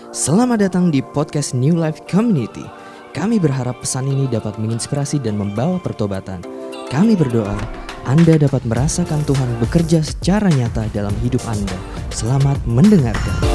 Selamat datang di podcast New Life Community. Kami berharap pesan ini dapat menginspirasi dan membawa pertobatan. Kami berdoa Anda dapat merasakan Tuhan bekerja secara nyata dalam hidup Anda. Selamat mendengarkan.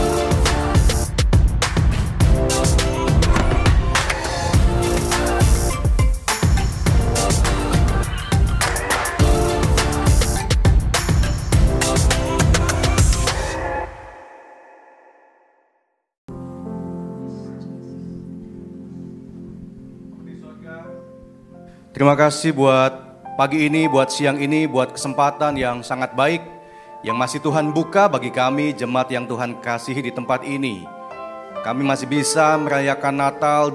Terima kasih buat pagi ini, buat siang ini, buat kesempatan yang sangat baik yang masih Tuhan buka bagi kami, jemaat yang Tuhan kasihi di tempat ini. Kami masih bisa merayakan Natal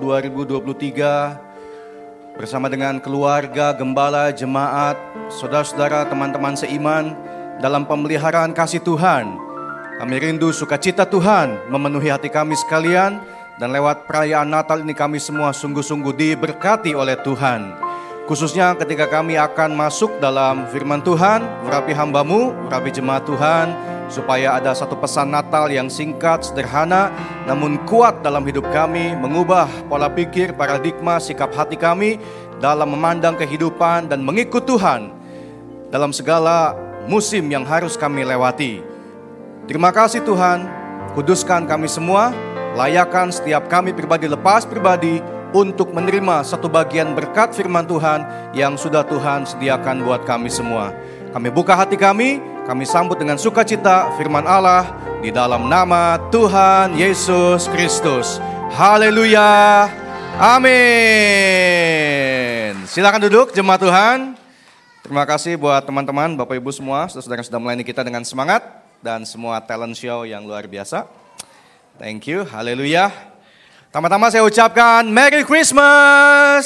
2023 bersama dengan keluarga, gembala, jemaat, saudara-saudara, teman-teman seiman dalam pemeliharaan kasih Tuhan. Kami rindu sukacita Tuhan memenuhi hati kami sekalian, dan lewat perayaan Natal ini kami semua sungguh-sungguh diberkati oleh Tuhan. Khususnya ketika kami akan masuk dalam firman Tuhan, urapi hamba-Mu, urapi jemaat Tuhan, supaya ada satu pesan Natal yang singkat, sederhana, namun kuat dalam hidup kami, mengubah pola pikir, paradigma, sikap hati kami dalam memandang kehidupan dan mengikut Tuhan dalam segala musim yang harus kami lewati. Terima kasih Tuhan, kuduskan kami semua, layakan setiap kami pribadi lepas pribadi, untuk menerima satu bagian berkat firman Tuhan yang sudah Tuhan sediakan buat kami semua. Kami buka hati kami sambut dengan sukacita firman Allah di dalam nama Tuhan Yesus Kristus. Haleluya, amin. Silakan duduk jemaat Tuhan. Terima kasih buat teman-teman, Bapak Ibu semua, saudara sudah melayani kita dengan semangat, dan semua talent show yang luar biasa. Thank you, haleluya. Tama-tama saya ucapkan Merry Christmas.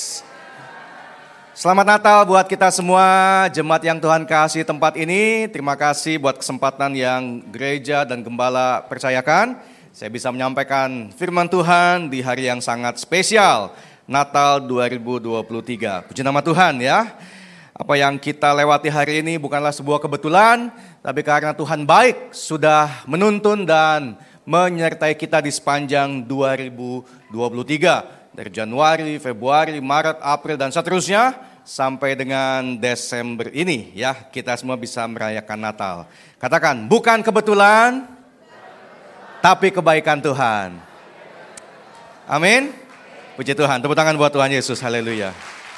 Selamat Natal buat kita semua, jemaat yang Tuhan kasih tempat ini. Terima kasih buat kesempatan yang gereja dan gembala percayakan. Saya bisa menyampaikan firman Tuhan di hari yang sangat spesial, Natal 2023. Puji nama Tuhan ya. Apa yang kita lewati hari ini bukanlah sebuah kebetulan, tapi karena Tuhan baik sudah menuntun dan menyertai kita di sepanjang 2023. Dari Januari, Februari, Maret, April, dan seterusnya sampai dengan Desember ini ya, kita semua bisa merayakan Natal. Katakan, bukan kebetulan, tapi kebaikan Tuhan. Amin. Puji Tuhan, tepuk tangan buat Tuhan Yesus, haleluya.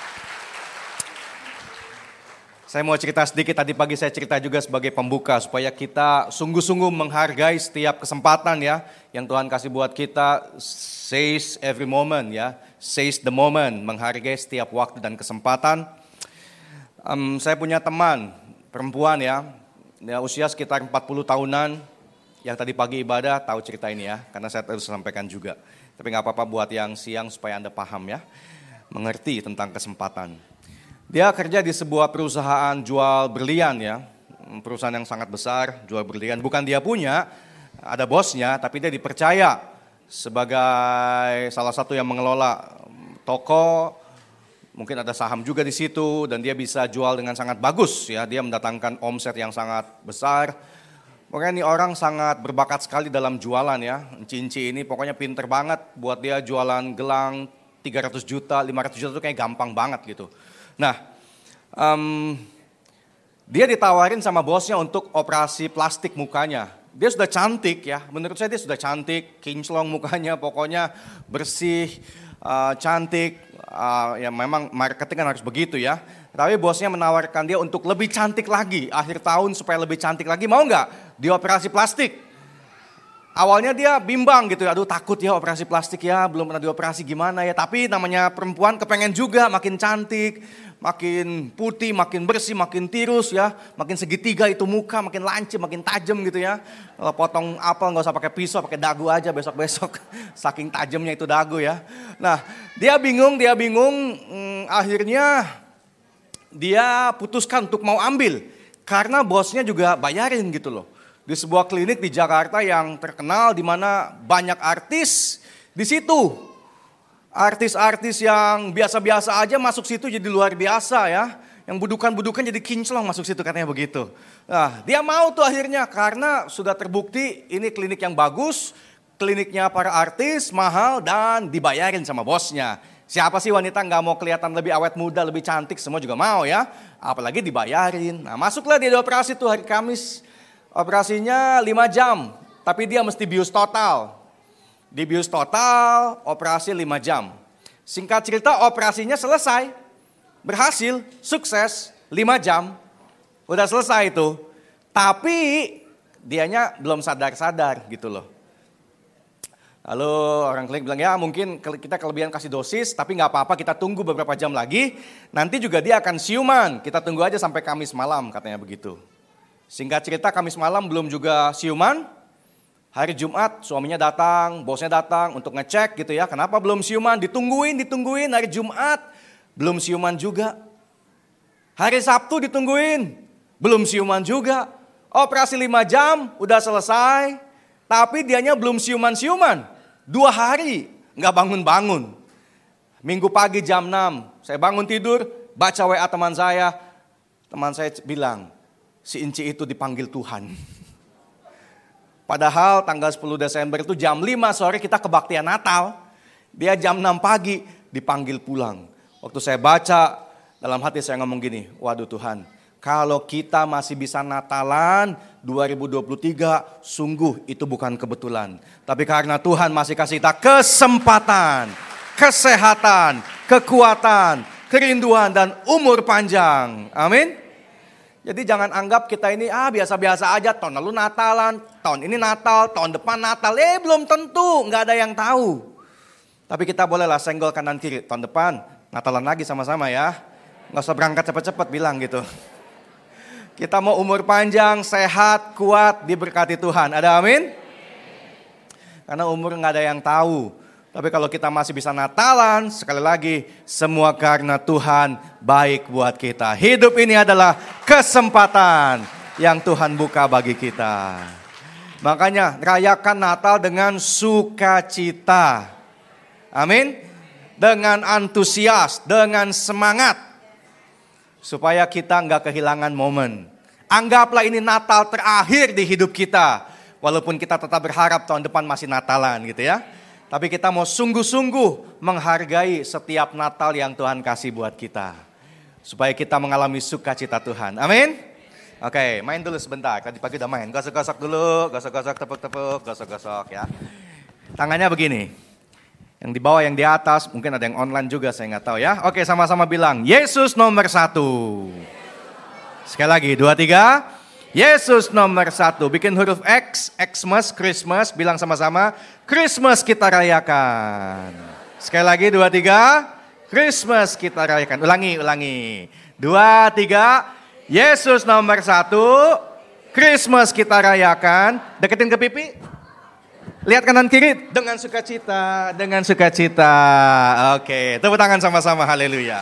Saya mau cerita sedikit, tadi pagi saya cerita juga sebagai pembuka supaya kita sungguh-sungguh menghargai setiap kesempatan ya yang Tuhan kasih buat kita. Seize every moment ya, seize the moment, menghargai setiap waktu dan kesempatan. Saya punya teman perempuan ya usia sekitar 40 tahunan yang tadi pagi ibadah tahu cerita ini ya, karena saya terus sampaikan juga. Tapi gak apa-apa buat yang siang supaya Anda paham ya, mengerti tentang kesempatan. Dia kerja di sebuah perusahaan jual berlian ya, perusahaan yang sangat besar, jual berlian. Bukan dia punya, ada bosnya, tapi dia dipercaya sebagai salah satu yang mengelola toko. Mungkin ada saham juga di situ, dan dia bisa jual dengan sangat bagus ya. Dia mendatangkan omset yang sangat besar. Pokoknya ini orang sangat berbakat sekali dalam jualan ya. Cinci ini pokoknya pinter banget, buat dia jualan gelang 300 juta, 500 juta itu kayak gampang banget gitu. Nah, dia ditawarin sama bosnya untuk operasi plastik mukanya. Dia sudah cantik ya, menurut saya dia sudah cantik, kinclong mukanya, pokoknya bersih, cantik. Ya memang marketing kan harus begitu ya. Tapi bosnya menawarkan dia untuk lebih cantik lagi, akhir tahun supaya lebih cantik lagi, mau nggak dioperasi plastik? Awalnya dia bimbang gitu, aduh takut ya operasi plastik ya, belum pernah dioperasi gimana ya. Tapi namanya perempuan kepengen juga makin cantik, makin putih, makin bersih, makin tirus ya. Makin segitiga itu muka, makin lancip, makin tajam gitu ya. Kalau potong apel gak usah pakai pisau, pakai dagu aja besok-besok. Saking tajamnya itu dagu ya. Nah dia bingung, akhirnya dia putuskan untuk mau ambil. Karena bosnya juga bayarin gitu loh. Di sebuah klinik di Jakarta yang terkenal, di mana banyak artis di situ. Artis-artis yang biasa-biasa aja masuk situ jadi luar biasa ya. Yang budukan-budukan jadi kinclong masuk situ, katanya begitu. Nah, dia mau tuh akhirnya karena sudah terbukti ini klinik yang bagus, kliniknya para artis, mahal dan dibayarin sama bosnya. Siapa sih wanita nggak mau kelihatan lebih awet muda, lebih cantik, semua juga mau ya. Apalagi dibayarin. Nah, masuklah dia di operasi tuh hari Kamis. Operasinya 5 jam, tapi dia mesti bius total. Dibius total, operasi 5 jam. Singkat cerita operasinya selesai, berhasil, sukses, 5 jam. Udah selesai itu. Tapi dianya belum sadar-sadar gitu loh. Lalu orang klinik bilang, ya mungkin kita kelebihan kasih dosis, tapi gak apa-apa, kita tunggu beberapa jam lagi. Nanti juga dia akan siuman, kita tunggu aja sampai Kamis malam, katanya begitu. Singkat cerita Kamis malam belum juga siuman. Hari Jumat suaminya datang, bosnya datang untuk ngecek gitu ya. Kenapa belum siuman? Ditungguin hari Jumat. Belum siuman juga. Hari Sabtu ditungguin. Belum siuman juga. Operasi 5 jam udah selesai. Tapi dianya belum siuman-siuman. 2 hari gak bangun-bangun. Minggu pagi jam 6 saya bangun tidur, baca WA teman saya. Teman saya bilang, si Inci itu dipanggil Tuhan. Padahal tanggal 10 Desember itu jam 5 sore kita kebaktian Natal. Dia jam 6 pagi dipanggil pulang. Waktu saya baca, dalam hati saya ngomong gini, waduh Tuhan, kalau kita masih bisa Natalan 2023, sungguh itu bukan kebetulan. Tapi karena Tuhan masih kasih kita kesempatan, kesehatan, kekuatan, kerinduan, dan umur panjang. Amin. Jadi jangan anggap kita ini biasa-biasa aja, tahun lalu Natalan, tahun ini Natal, tahun depan Natal. Belum tentu, gak ada yang tahu. Tapi kita bolehlah senggol kanan kiri, tahun depan Natalan lagi sama-sama ya. Gak usah berangkat cepet-cepet bilang gitu. Kita mau umur panjang, sehat, kuat, diberkati Tuhan. Ada amin? Karena umur gak ada yang tahu. Tapi kalau kita masih bisa Natalan, sekali lagi, semua karena Tuhan baik buat kita. Hidup ini adalah kesempatan yang Tuhan buka bagi kita. Makanya rayakan Natal dengan sukacita. Amin? Dengan antusias, dengan semangat. Supaya kita nggak kehilangan momen. Anggaplah ini Natal terakhir di hidup kita. Walaupun kita tetap berharap tahun depan masih Natalan gitu ya. Tapi kita mau sungguh-sungguh menghargai setiap Natal yang Tuhan kasih buat kita. Supaya kita mengalami sukacita Tuhan. Amin? Oke, main dulu sebentar. Tadi pagi udah main. Gosok-gosok dulu, gosok-gosok, tepuk-tepuk, gosok-gosok ya. Tangannya begini. Yang di bawah, yang di atas, mungkin ada yang online juga, saya nggak tahu ya. Oke, sama-sama bilang, Yesus nomor 1. Sekali lagi, 2, 3. Yesus nomor 1. Bikin huruf X, Xmas, Christmas, bilang sama-sama, Christmas kita rayakan. Sekali lagi, 2, 3. Christmas kita rayakan. Ulangi. 2, 3. Yesus nomor 1. Christmas kita rayakan. Deketin ke pipi. Lihat kanan kiri dengan sukacita, dengan sukacita. Oke, tepuk tangan sama-sama, haleluya.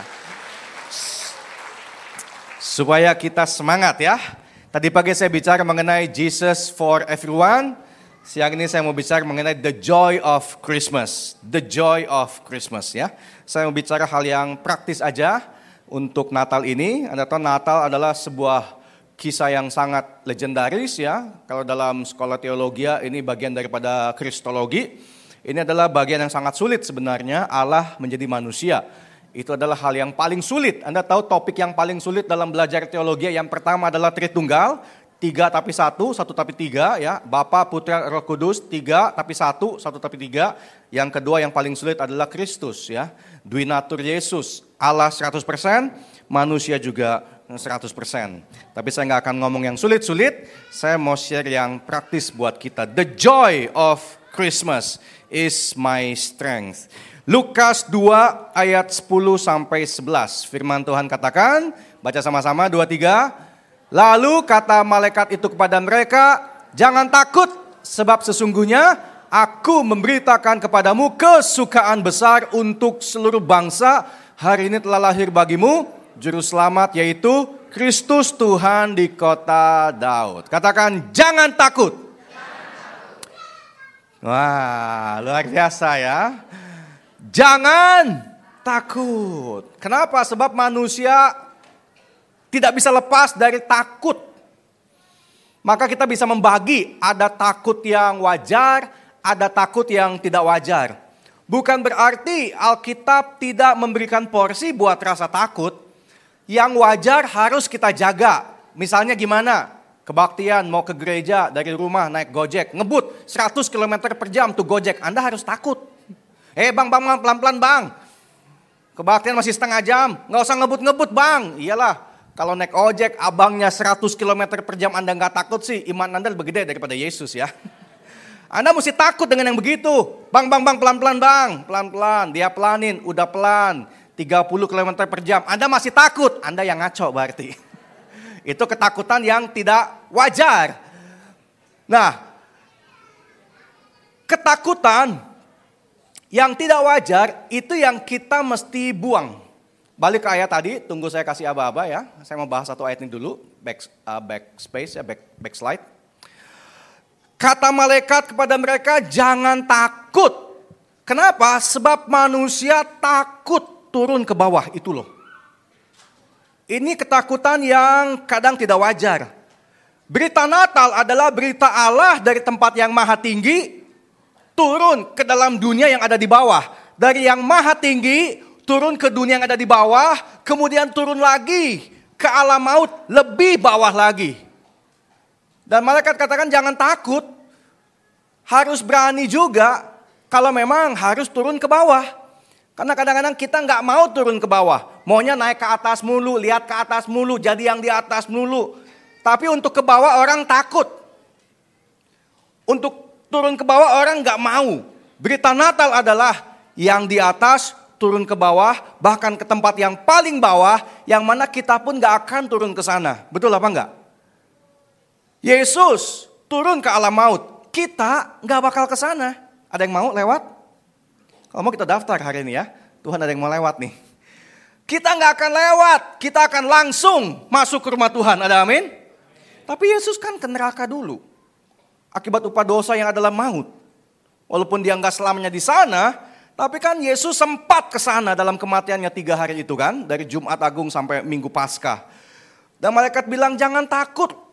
Supaya kita semangat ya. Tadi pagi saya bicara mengenai Jesus for everyone. Siang ini saya mau bicara mengenai the joy of Christmas. The joy of Christmas ya. Saya mau bicara hal yang praktis aja untuk Natal ini. Anda tahu Natal adalah sebuah kisah yang sangat legendaris ya. Kalau dalam sekolah teologi ini bagian daripada kristologi. Ini adalah bagian yang sangat sulit sebenarnya, Allah menjadi manusia. Itu adalah hal yang paling sulit. Anda tahu topik yang paling sulit dalam belajar teologi yang pertama adalah Tritunggal. 3 tapi 1, 1 tapi 3 ya. Bapa, Putra, Roh Kudus, 3 tapi 1, 1 tapi 3. Yang kedua yang paling sulit adalah Kristus ya. Duinatur Yesus, Allah 100%, manusia juga 100%. Tapi saya nggak akan ngomong yang sulit-sulit, saya mau share yang praktis buat kita. The joy of Christmas is my strength. Lukas 2 ayat 10 sampai 11. Firman Tuhan katakan, baca sama-sama 2, 3. Lalu kata malaikat itu kepada mereka, jangan takut sebab sesungguhnya aku memberitakan kepadamu kesukaan besar untuk seluruh bangsa. Hari ini telah lahir bagimu Juru Selamat yaitu Kristus Tuhan di kota Daud. Katakan jangan takut. Wah, luar biasa ya. Jangan takut. Kenapa? Sebab manusia tidak bisa lepas dari takut. Maka kita bisa membagi, ada takut yang wajar, ada takut yang tidak wajar. Bukan berarti Alkitab tidak memberikan porsi buat rasa takut. Yang wajar harus kita jaga. Misalnya gimana? Kebaktian mau ke gereja dari rumah naik Gojek. Ngebut 100 km per jam tuh Gojek. Anda harus takut. Bang, pelan-pelan bang. Kebaktian masih setengah jam. Nggak usah ngebut-ngebut bang. Iyalah, kalau naik ojek abangnya 100 km per jam Anda nggak takut sih. Iman Anda lebih gede daripada Yesus ya. Anda mesti takut dengan yang begitu. Bang, pelan-pelan bang. Pelan-pelan, dia pelanin, udah pelan. 30 km per jam. Anda masih takut, Anda yang ngaco berarti. Itu ketakutan yang tidak wajar. Nah, ketakutan yang tidak wajar itu yang kita mesti buang. Balik ke ayat tadi, tunggu saya kasih aba-aba ya. Saya mau bahas satu ayat ini dulu, backslide. Kata malaikat kepada mereka, jangan takut. Kenapa? Sebab manusia takut turun ke bawah itu loh. Ini ketakutan yang kadang tidak wajar. Berita Natal adalah berita Allah dari tempat yang maha tinggi turun ke dalam dunia yang ada di bawah. Dari yang maha tinggi turun ke dunia yang ada di bawah, kemudian turun lagi ke alam maut lebih bawah lagi. Dan malaikat katakan jangan takut, harus berani juga kalau memang harus turun ke bawah. Karena kadang-kadang kita nggak mau turun ke bawah. Maunya naik ke atas mulu, lihat ke atas mulu, jadi yang di atas mulu. Tapi untuk ke bawah orang takut. Untuk turun ke bawah orang nggak mau. Berita Natal adalah yang di atas turun ke bawah, bahkan ke tempat yang paling bawah, yang mana kita pun nggak akan turun ke sana. Betul apa enggak? Yesus turun ke alam maut, kita nggak bakal ke sana. Ada yang mau lewat? Kalau mau kita daftar hari ini ya. Tuhan ada yang mau lewat nih. Kita nggak akan lewat, kita akan langsung masuk ke rumah Tuhan. Ada amin? Tapi Yesus kan ke neraka dulu. Akibat upah dosa yang adalah maut. Walaupun dia nggak selamanya di sana, tapi kan Yesus sempat ke sana dalam kematiannya 3 hari itu kan. Dari Jumat Agung sampai Minggu Paskah. Dan malaikat bilang jangan takut.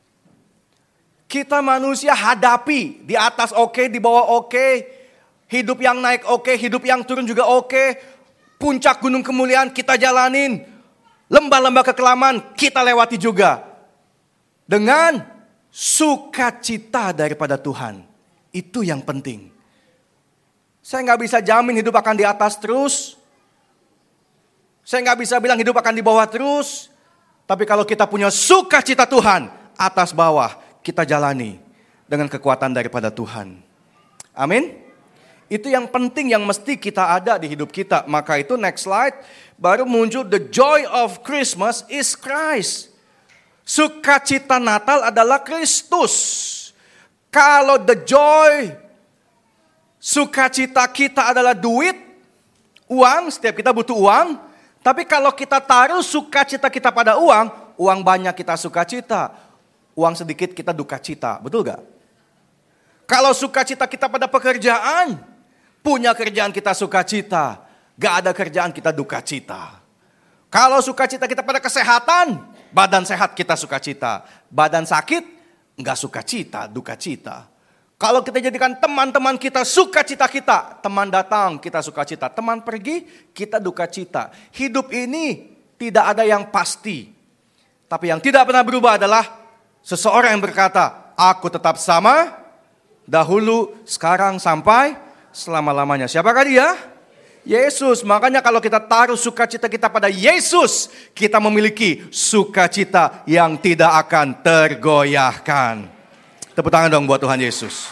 Kita manusia hadapi, di atas oke, di bawah oke, hidup yang naik oke, hidup yang turun juga oke, puncak gunung kemuliaan kita jalanin, lembah-lembah kekelaman kita lewati juga. Dengan sukacita daripada Tuhan, itu yang penting. Saya nggak bisa jamin hidup akan di atas terus, saya nggak bisa bilang hidup akan di bawah terus, tapi kalau kita punya sukacita Tuhan, atas bawah, kita jalani dengan kekuatan daripada Tuhan. Amin. Itu yang penting yang mesti kita ada di hidup kita. Maka itu next slide baru muncul the joy of Christmas is Christ. Sukacita Natal adalah Kristus. Kalau the joy, sukacita kita adalah duit, uang, setiap kita butuh uang. Tapi kalau kita taruh sukacita kita pada uang, uang banyak kita sukacita. Uang sedikit kita duka cita, betul gak? Kalau sukacita kita pada pekerjaan, punya kerjaan kita sukacita, gak ada kerjaan kita duka cita. Kalau sukacita kita pada kesehatan, badan sehat kita sukacita, badan sakit gak sukacita, duka cita. Kalau kita jadikan teman-teman kita sukacita kita, teman datang kita sukacita, teman pergi kita duka cita. Hidup ini tidak ada yang pasti, tapi yang tidak pernah berubah adalah seseorang yang berkata, aku tetap sama, dahulu, sekarang, sampai selama-lamanya. Siapakah dia? Yesus. Makanya kalau kita taruh sukacita kita pada Yesus, kita memiliki sukacita yang tidak akan tergoyahkan. Tepuk tangan dong buat Tuhan Yesus.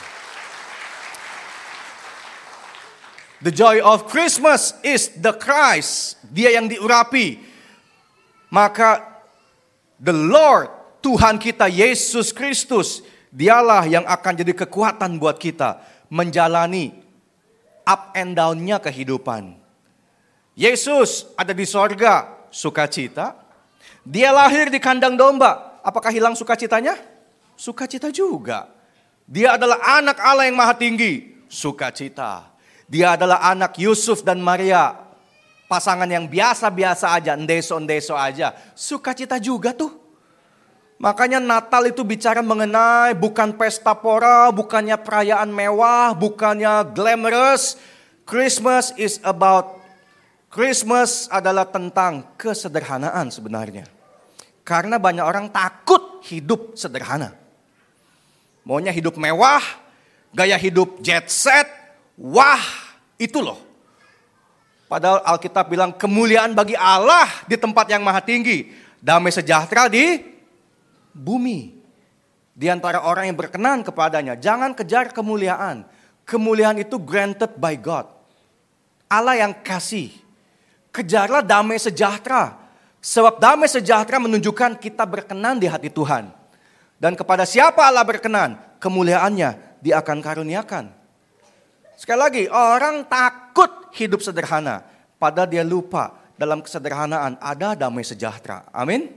The joy of Christmas is the Christ. Dia yang diurapi. Maka the Lord, Tuhan kita Yesus Kristus, dialah yang akan jadi kekuatan buat kita menjalani up and down-nya kehidupan. Yesus ada di sorga, sukacita. Dia lahir di kandang domba. Apakah hilang sukacitanya? Sukacita juga. Dia adalah anak Allah yang maha tinggi, sukacita. Dia adalah anak Yusuf dan Maria, pasangan yang biasa-biasa aja, endeso-endeso aja, sukacita juga tuh. Makanya Natal itu bicara mengenai bukan pesta pora, bukannya perayaan mewah, bukannya glamorous. Christmas adalah tentang kesederhanaan sebenarnya. Karena banyak orang takut hidup sederhana. Maunya hidup mewah, gaya hidup jet set, wah itu loh. Padahal Alkitab bilang kemuliaan bagi Allah di tempat yang maha tinggi. Damai sejahtera di bumi. Di antara orang yang berkenan kepadanya. Jangan kejar kemuliaan. Kemuliaan itu granted by God. Allah yang kasih. Kejarlah damai sejahtera. Sebab damai sejahtera menunjukkan kita berkenan di hati Tuhan. Dan kepada siapa Allah berkenan, kemuliaannya dia akan karuniakan. Sekali lagi, orang takut hidup sederhana. Padahal dia lupa dalam kesederhanaan ada damai sejahtera. Amin.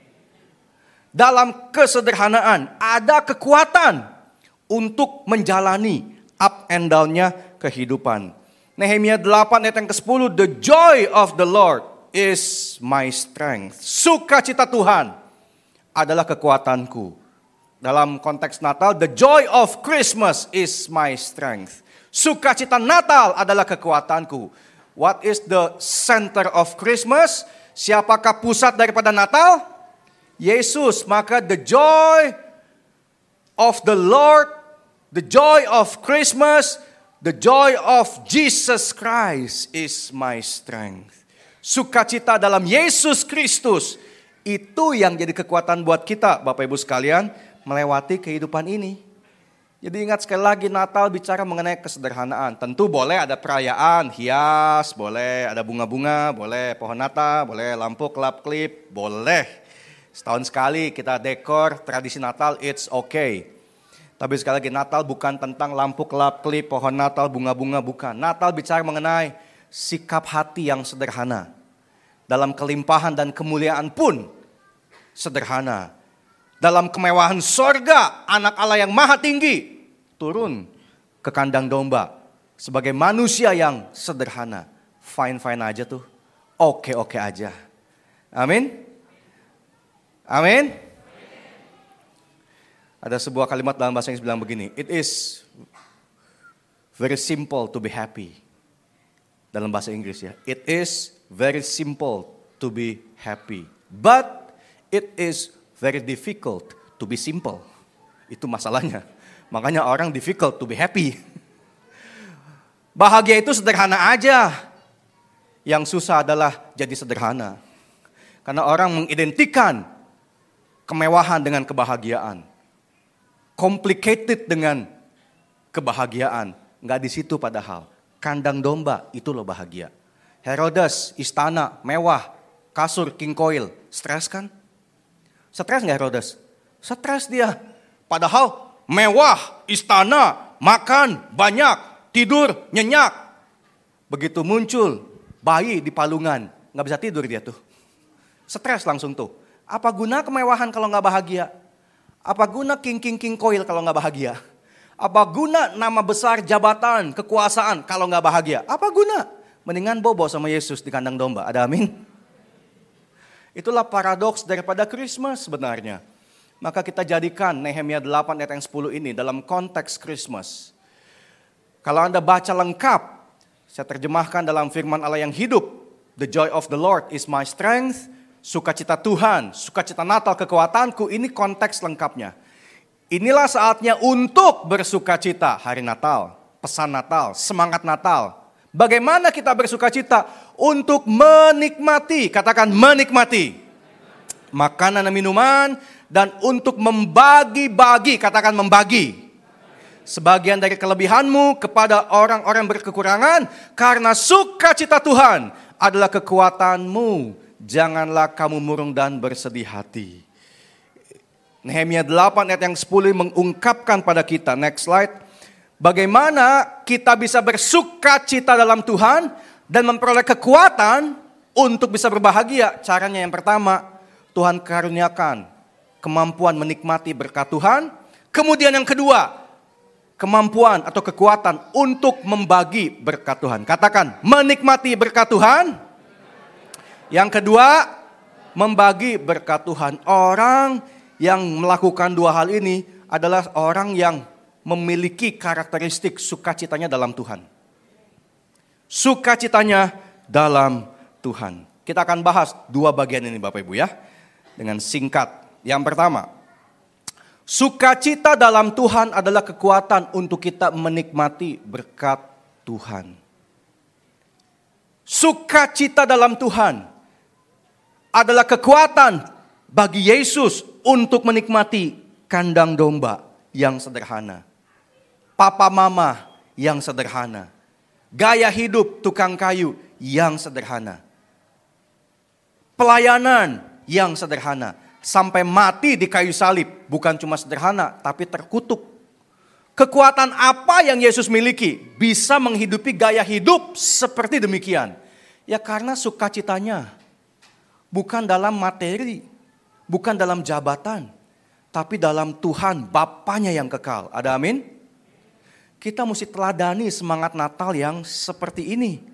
Dalam kesederhanaan ada kekuatan untuk menjalani up and down-nya kehidupan. Nehemia 8 ayat yang ke-10, the joy of the Lord is my strength. Sukacita Tuhan adalah kekuatanku. Dalam konteks Natal, the joy of Christmas is my strength. Sukacita Natal adalah kekuatanku. What is the center of Christmas? Siapakah pusat daripada Natal? Yesus. Maka the joy of the Lord, the joy of Christmas, the joy of Jesus Christ is my strength. Sukacita dalam Yesus Kristus, itu yang jadi kekuatan buat kita, Bapak Ibu sekalian, melewati kehidupan ini. Jadi ingat sekali lagi, Natal bicara mengenai kesederhanaan. Tentu boleh ada perayaan, hias, boleh ada bunga-bunga, boleh pohon Natal, boleh lampu kelap-kelip, boleh. Setahun sekali kita dekor tradisi Natal, it's okay. Tapi sekali lagi, Natal bukan tentang lampu kelap-kelip, pohon Natal, bunga-bunga, bukan. Natal bicara mengenai sikap hati yang sederhana. Dalam kelimpahan dan kemuliaan pun sederhana. Dalam kemewahan sorga, anak Allah yang maha tinggi turun ke kandang domba. Sebagai manusia yang sederhana. Fine-fine aja tuh. Oke-oke aja. Amin. Amin. Ada sebuah kalimat dalam bahasa Inggris bilang begini, it is very simple to be happy. Dalam bahasa Inggris ya, it is very simple to be happy. But it is very difficult to be simple. Itu masalahnya. Makanya orang difficult to be happy. Bahagia itu sederhana aja. Yang susah adalah jadi sederhana. Karena orang mengidentikan kemewahan dengan kebahagiaan. Complicated dengan kebahagiaan. Enggak di situ padahal. Kandang domba itu loh bahagia. Herodes, istana, mewah, kasur, king coil. Stres kan? Stres enggak Herodes? Stres dia. Padahal mewah, istana, makan, banyak, tidur, nyenyak. Begitu muncul bayi di palungan. Enggak bisa tidur dia tuh. Stres langsung tuh. Apa guna kemewahan kalau enggak bahagia? Apa guna king coil kalau nggak bahagia? Apa guna nama besar, jabatan, kekuasaan kalau nggak bahagia? Apa guna? Mendingan bobo sama Yesus di kandang domba. Ada amin? Itulah paradoks daripada Christmas sebenarnya. Maka kita jadikan Nehemia 8 ayat yang 10 ini dalam konteks Christmas. Kalau Anda baca lengkap, saya terjemahkan dalam firman Allah yang hidup. The joy of the Lord is my strength. Sukacita Tuhan, sukacita Natal kekuatanku, ini konteks lengkapnya. Inilah saatnya untuk bersukacita hari Natal, pesan Natal, semangat Natal. Bagaimana kita bersukacita? Untuk menikmati, katakan menikmati. Makanan dan minuman, dan untuk membagi-bagi, katakan membagi. Sebagian dari kelebihanmu kepada orang-orang berkekurangan, karena sukacita Tuhan adalah kekuatanmu. Janganlah kamu murung dan bersedih hati. Nehemia 8 ayat yang 10 mengungkapkan pada kita. Next slide. Bagaimana kita bisa bersukacita dalam Tuhan dan memperoleh kekuatan untuk bisa berbahagia. Caranya yang pertama, Tuhan karuniakan kemampuan menikmati berkat Tuhan. Kemudian yang kedua, kemampuan atau kekuatan untuk membagi berkat Tuhan. Katakan, menikmati berkat Tuhan. Yang kedua, membagi berkat Tuhan. Orang yang melakukan dua hal ini adalah orang yang memiliki karakteristik sukacitanya dalam Tuhan. Sukacitanya dalam Tuhan. Kita akan bahas dua bagian ini Bapak Ibu ya, dengan singkat. Yang pertama, sukacita dalam Tuhan adalah kekuatan untuk kita menikmati berkat Tuhan. Sukacita dalam Tuhan adalah kekuatan bagi Yesus untuk menikmati kandang domba yang sederhana. Papa mama yang sederhana. Gaya hidup tukang kayu yang sederhana. Pelayanan yang sederhana. Sampai mati di kayu salib. Bukan cuma sederhana tapi terkutuk. Kekuatan apa yang Yesus miliki bisa menghidupi gaya hidup seperti demikian? Ya karena sukacitanya bukan dalam materi, bukan dalam jabatan, tapi dalam Tuhan Bapanya yang kekal. Ada amin? Kita mesti teladani semangat Natal yang seperti ini.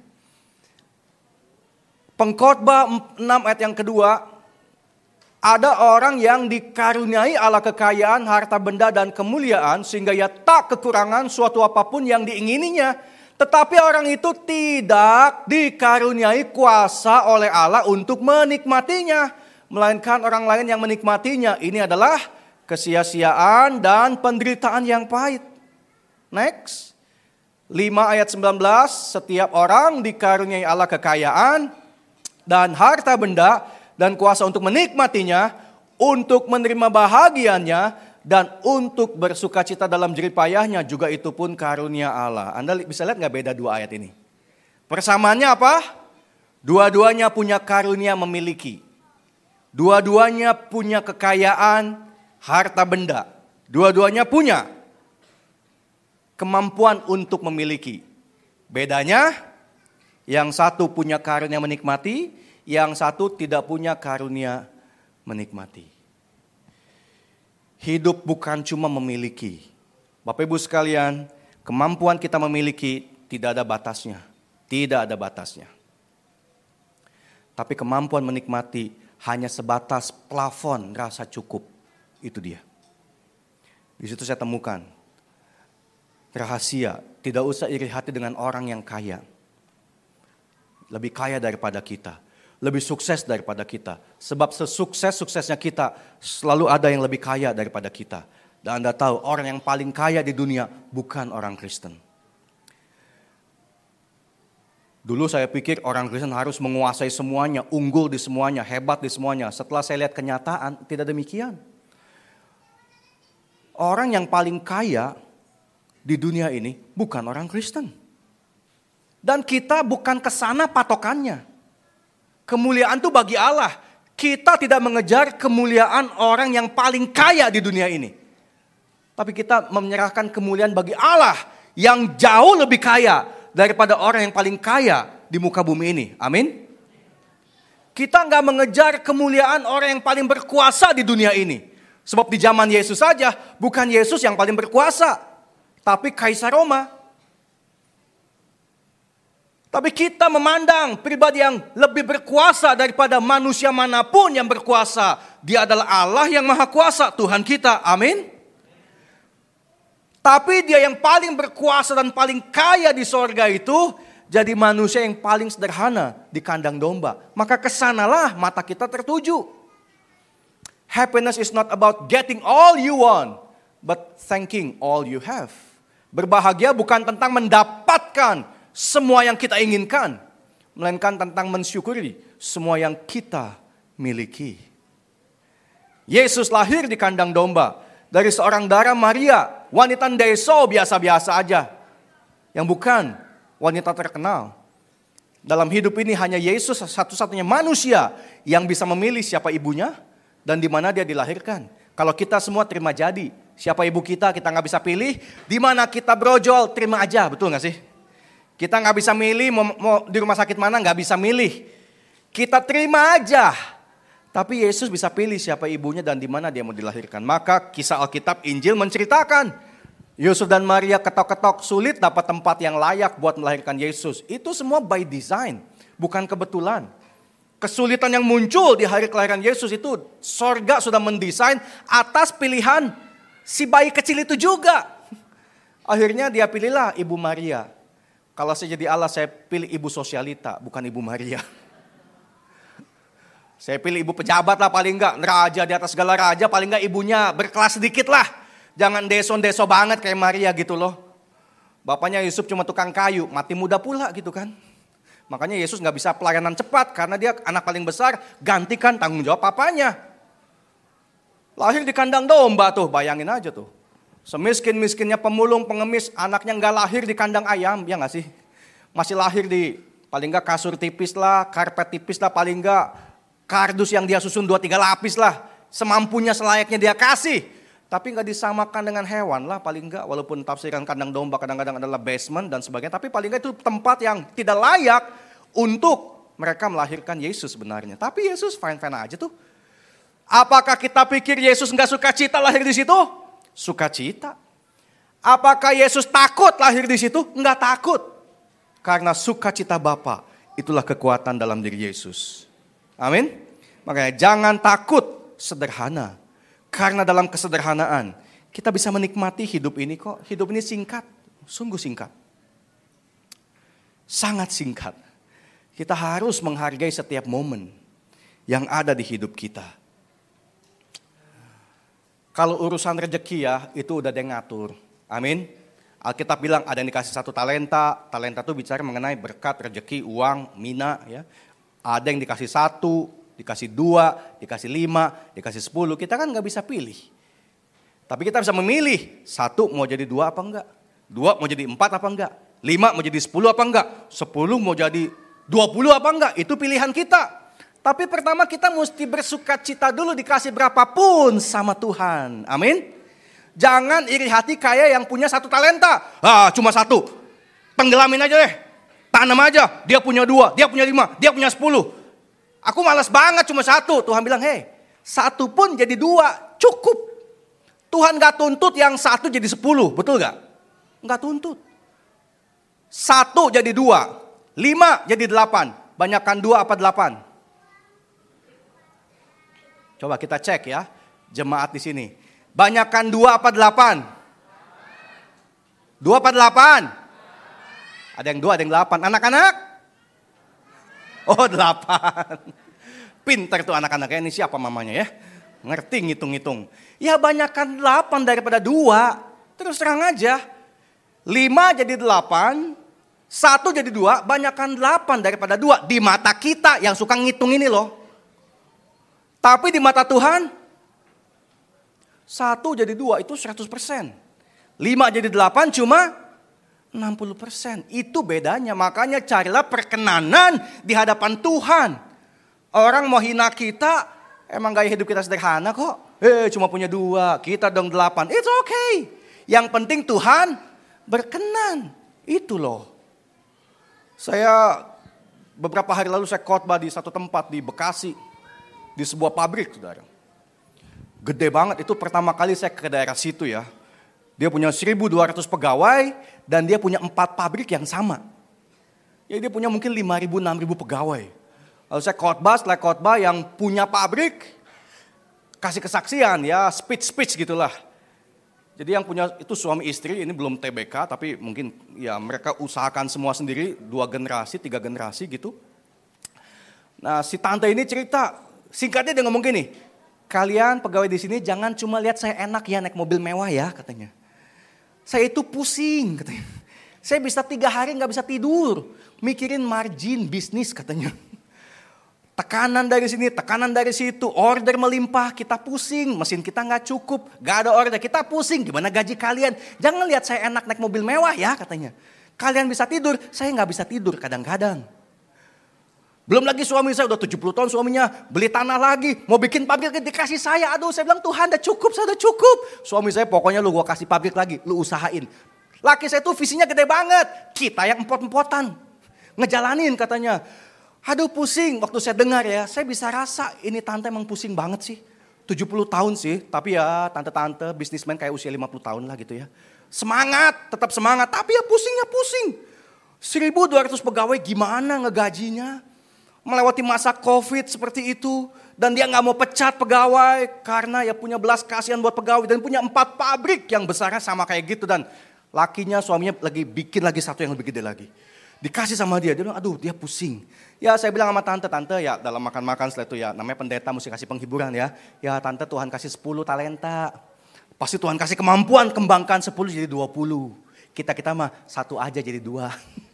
Pengkhotbah 6 ayat yang kedua, ada orang yang dikaruniai Allah kekayaan, harta benda dan kemuliaan sehingga ia tak kekurangan suatu apapun yang diingininya. Tetapi orang itu tidak dikaruniai kuasa oleh Allah untuk menikmatinya. Melainkan orang lain yang menikmatinya. Ini adalah kesia-siaan dan penderitaan yang pahit. Next. 5 ayat 19. Setiap orang dikaruniai Allah kekayaan dan harta benda dan kuasa untuk menikmatinya, untuk menerima bahagiannya, dan untuk bersukacita dalam jerih payahnya, juga itu pun karunia Allah. Anda bisa lihat gak beda dua ayat ini? Persamaannya apa? Dua-duanya punya karunia memiliki. Dua-duanya punya kekayaan, harta benda. Dua-duanya punya kemampuan untuk memiliki. Bedanya, yang satu punya karunia menikmati, yang satu tidak punya karunia menikmati. Hidup bukan cuma memiliki. Bapak Ibu sekalian, kemampuan kita memiliki tidak ada batasnya. Tidak ada batasnya. Tapi kemampuan menikmati hanya sebatas plafon rasa cukup. Itu dia. Di situ saya temukan rahasia. Tidak usah iri hati dengan orang yang kaya. Lebih kaya daripada kita. Lebih sukses daripada kita. Sebab sesukses-suksesnya kita selalu ada yang lebih kaya daripada kita. Dan Anda tahu orang yang paling kaya di dunia bukan orang Kristen. Dulu saya pikir orang Kristen harus menguasai semuanya, unggul di semuanya, hebat di semuanya. Setelah saya lihat kenyataan tidak demikian. Orang yang paling kaya di dunia ini bukan orang Kristen. Dan kita bukan kesana patokannya. Kemuliaan itu bagi Allah. Kita tidak mengejar kemuliaan orang yang paling kaya di dunia ini. Tapi kita menyerahkan kemuliaan bagi Allah yang jauh lebih kaya daripada orang yang paling kaya di muka bumi ini. Amin. Kita nggak mengejar kemuliaan orang yang paling berkuasa di dunia ini. Sebab di zaman Yesus saja bukan Yesus yang paling berkuasa. Tapi Kaisar Roma. Tapi kita memandang pribadi yang lebih berkuasa daripada manusia manapun yang berkuasa. Dia adalah Allah yang maha kuasa, Tuhan kita. Amin. Tapi dia yang paling berkuasa dan paling kaya di sorga itu jadi manusia yang paling sederhana di kandang domba. Maka kesanalah mata kita tertuju. Happiness is not about getting all you want, but thanking all you have. Berbahagia bukan tentang mendapatkan semua yang kita inginkan, melainkan tentang mensyukuri semua yang kita miliki. Yesus lahir di kandang domba dari seorang darah Maria, wanita deso biasa-biasa aja, yang bukan wanita terkenal. Dalam hidup ini hanya Yesus satu-satunya manusia yang bisa memilih siapa ibunya dan di mana dia dilahirkan. Kalau kita semua terima jadi, siapa ibu kita nggak bisa pilih, di mana kita brojol terima aja, betul nggak sih? Kita nggak bisa milih mau di rumah sakit mana, nggak bisa milih. Kita terima aja. Tapi Yesus bisa pilih siapa ibunya dan di mana dia mau dilahirkan. Maka kisah Alkitab Injil menceritakan Yusuf dan Maria ketok-ketok sulit dapat tempat yang layak buat melahirkan Yesus. Itu semua by design, bukan kebetulan. Kesulitan yang muncul di hari kelahiran Yesus itu sorga sudah mendesain atas pilihan si bayi kecil itu juga. Akhirnya dia pilihlah Ibu Maria. Kalau saya jadi Allah, saya pilih ibu sosialita, bukan Ibu Maria. Saya pilih ibu pejabat lah paling enggak. Raja di atas segala raja, paling enggak ibunya berkelas sedikit lah. Jangan deso-deso banget kayak Maria gitu loh. Bapaknya Yusuf cuma tukang kayu, mati muda pula gitu kan. Makanya Yesus gak bisa pelayanan cepat karena dia anak paling besar, gantikan tanggung jawab papanya. Lahir di kandang domba tuh, bayangin aja tuh. Semiskin-miskinnya pemulung, pengemis, anaknya gak lahir di kandang ayam, ya gak sih? Masih lahir di paling gak kasur tipis lah, karpet tipis lah, paling gak kardus yang dia susun 2-3 lapis lah. Semampunya selayaknya dia kasih. Tapi gak disamakan dengan hewan lah paling gak. Walaupun tafsiran kandang domba kadang-kadang adalah basement dan sebagainya. Tapi paling gak itu tempat yang tidak layak untuk mereka melahirkan Yesus sebenarnya. Tapi Yesus fine-fine aja tuh. Apakah kita pikir Yesus gak suka cita lahir di situ? Sukacita. Apakah Yesus takut lahir di situ? Enggak takut. Karena sukacita Bapa itulah kekuatan dalam diri Yesus. Amin. Makanya jangan takut sederhana. Karena dalam kesederhanaan kita bisa menikmati hidup ini kok. Hidup ini singkat, sungguh singkat. Sangat singkat. Kita harus menghargai setiap momen yang ada di hidup kita. Kalau urusan rezeki ya, itu udah ada yang ngatur. Amin. Alkitab bilang ada yang dikasih 1 talenta. Talenta itu bicara mengenai berkat, rezeki, uang, mina. Ya. Ada yang dikasih 1, dikasih 2, dikasih 5, dikasih 10. Kita kan gak bisa pilih. Tapi kita bisa memilih. 1 mau jadi 2 apa enggak. 2 mau jadi 4 apa enggak. 5 mau jadi 10 apa enggak. 10 mau jadi 20 apa enggak. Itu pilihan kita. Tapi pertama kita mesti bersukacita dulu dikasih berapapun sama Tuhan. Amin. Jangan iri hati kayak yang punya 1 talenta. Cuma 1. Tenggelamin aja deh. Tanam aja. Dia punya 2, dia punya 5, dia punya 10. Aku malas banget cuma 1. Tuhan bilang, 1 pun jadi 2 cukup. Tuhan gak tuntut yang 1 jadi 10, betul gak? Gak tuntut. 1 jadi 2, 5 jadi 8. Banyakkan 2 apa 8? Coba kita cek ya, jemaat di sini. Banyakkan 2 apa 8? 2 apa 8? Ada yang 2, ada yang 8. Anak-anak? Oh 8. Pintar tuh anak-anaknya, ini siapa mamanya ya? Ngerti ngitung-ngitung. Ya banyakkan 8 daripada 2. Terus terang aja. 5 jadi 8. 1 jadi 2. Banyakkan 8 daripada 2. Di mata kita yang suka ngitung ini loh. Tapi di mata Tuhan. 1 jadi 2 itu 100%. 5 jadi 8 cuma 60%. Itu bedanya. Makanya carilah perkenanan di hadapan Tuhan. Orang mau hina kita, emang gaya hidup kita sederhana kok. Cuma punya 2, kita dong 8. It's okay. Yang penting Tuhan berkenan. Itu loh. Saya beberapa hari lalu saya khotbah di satu tempat di Bekasi. Di sebuah pabrik, saudara. Gede banget, itu pertama kali saya ke daerah situ ya. Dia punya 1.200 pegawai dan dia punya 4 pabrik yang sama. Jadi dia punya mungkin 5.000, 6.000 pegawai. Lalu saya khotbah, setelah khotbah yang punya pabrik, kasih kesaksian ya, speech gitulah. Jadi yang punya itu suami istri, ini belum TBK tapi mungkin ya mereka usahakan semua sendiri, 2 generasi, 3 generasi gitu. Nah si tante ini cerita, singkatnya dia ngomong gini, kalian pegawai di sini jangan cuma lihat saya enak ya naik mobil mewah ya katanya. Saya itu pusing katanya. Saya bisa 3 hari gak bisa tidur. Mikirin margin bisnis katanya. Tekanan dari sini, tekanan dari situ. Order melimpah, kita pusing. Mesin kita gak cukup, gak ada order. Kita pusing, gimana gaji kalian. Jangan lihat saya enak naik mobil mewah ya katanya. Kalian bisa tidur, saya gak bisa tidur kadang-kadang. Belum lagi suami saya udah 70 tahun suaminya beli tanah lagi. Mau bikin pabrik dikasih saya. Aduh saya bilang Tuhan udah cukup, saya udah cukup. Suami saya pokoknya lu gua kasih pabrik lagi, lu usahain. Laki saya tuh visinya gede banget. Kita yang empot-empotan. Ngejalanin katanya. Aduh pusing waktu saya dengar ya. Saya bisa rasa ini tante emang pusing banget sih. 70 tahun sih. Tapi ya tante-tante bisnismen kayak usia 50 tahun lah gitu ya. Semangat, tetap semangat. Tapi ya pusingnya pusing. 1.200 pegawai gimana ngegajinya. melewati masa COVID seperti itu. Dan dia gak mau pecat pegawai karena ya punya belas kasihan buat pegawai. Dan punya 4 pabrik yang besarnya sama kayak gitu. Dan lakinya, suaminya lagi bikin lagi satu yang lebih gede lagi. Dikasih sama dia bilang aduh dia pusing. Ya saya bilang sama tante ya dalam makan-makan setelah itu ya namanya pendeta mesti kasih penghiburan ya. Ya tante Tuhan kasih 10 talenta. Pasti Tuhan kasih kemampuan kembangkan 10 jadi 20. Kita mah 1 aja jadi 2.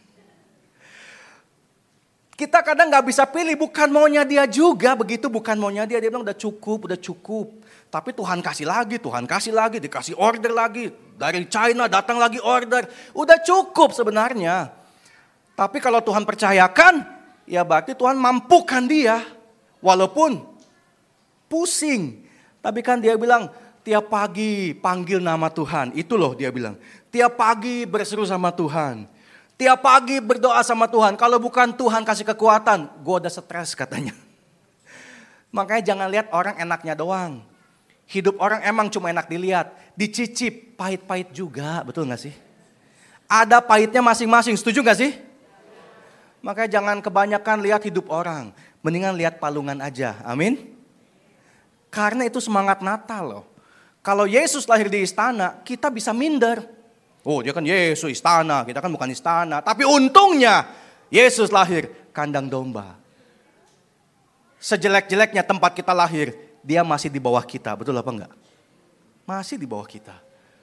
Kita kadang gak bisa pilih, bukan maunya dia juga, begitu bukan maunya dia. Dia bilang udah cukup. Tapi Tuhan kasih lagi, dikasih order lagi. Dari China datang lagi order, udah cukup sebenarnya. Tapi kalau Tuhan percayakan, ya berarti Tuhan mampukan dia. Walaupun pusing. Tapi kan dia bilang, tiap pagi panggil nama Tuhan. Itu loh dia bilang, tiap pagi berseru sama Tuhan. Tiap pagi berdoa sama Tuhan. Kalau bukan Tuhan kasih kekuatan, gue udah stres katanya. Makanya jangan lihat orang enaknya doang. Hidup orang emang cuma enak dilihat. Dicicip, pahit-pahit juga. Betul gak sih? Ada pahitnya masing-masing, setuju gak sih? Makanya jangan kebanyakan lihat hidup orang. Mendingan lihat palungan aja, amin? Karena itu semangat Natal loh. Kalau Yesus lahir di istana, kita bisa minder. Oh dia kan Yesus istana, kita kan bukan istana. Tapi untungnya Yesus lahir kandang domba. Sejelek-jeleknya tempat kita lahir, dia masih di bawah kita. Betul apa enggak? Masih di bawah kita.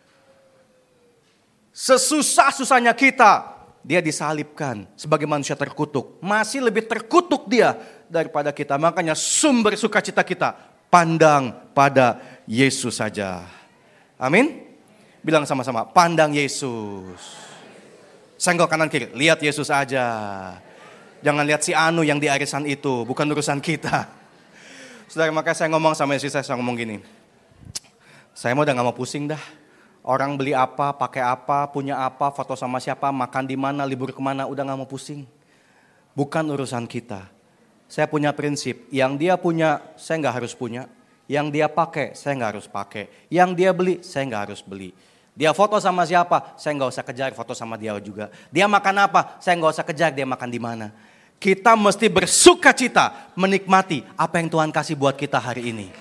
Sesusah-susahnya kita, dia disalibkan sebagai manusia terkutuk. Masih lebih terkutuk dia daripada kita. Makanya sumber sukacita kita pandang pada Yesus saja. Amin. Bilang sama-sama, pandang Yesus. Senggol kanan kiri, lihat Yesus aja. Jangan lihat si Anu yang di arisan itu, bukan urusan kita. Saudara, makanya saya ngomong sama istri saya ngomong gini. Saya mau udah gak mau pusing dah. Orang beli apa, pakai apa, punya apa, foto sama siapa, makan di mana, libur kemana, udah gak mau pusing. Bukan urusan kita. Saya punya prinsip, yang dia punya, saya gak harus punya. Yang dia pakai, saya gak harus pakai. Yang dia beli, saya gak harus beli. Dia foto sama siapa, saya nggak usah kejar foto sama dia juga. Dia makan apa, saya nggak usah kejar dia makan di mana. Kita mesti bersuka cita menikmati apa yang Tuhan kasih buat kita hari ini.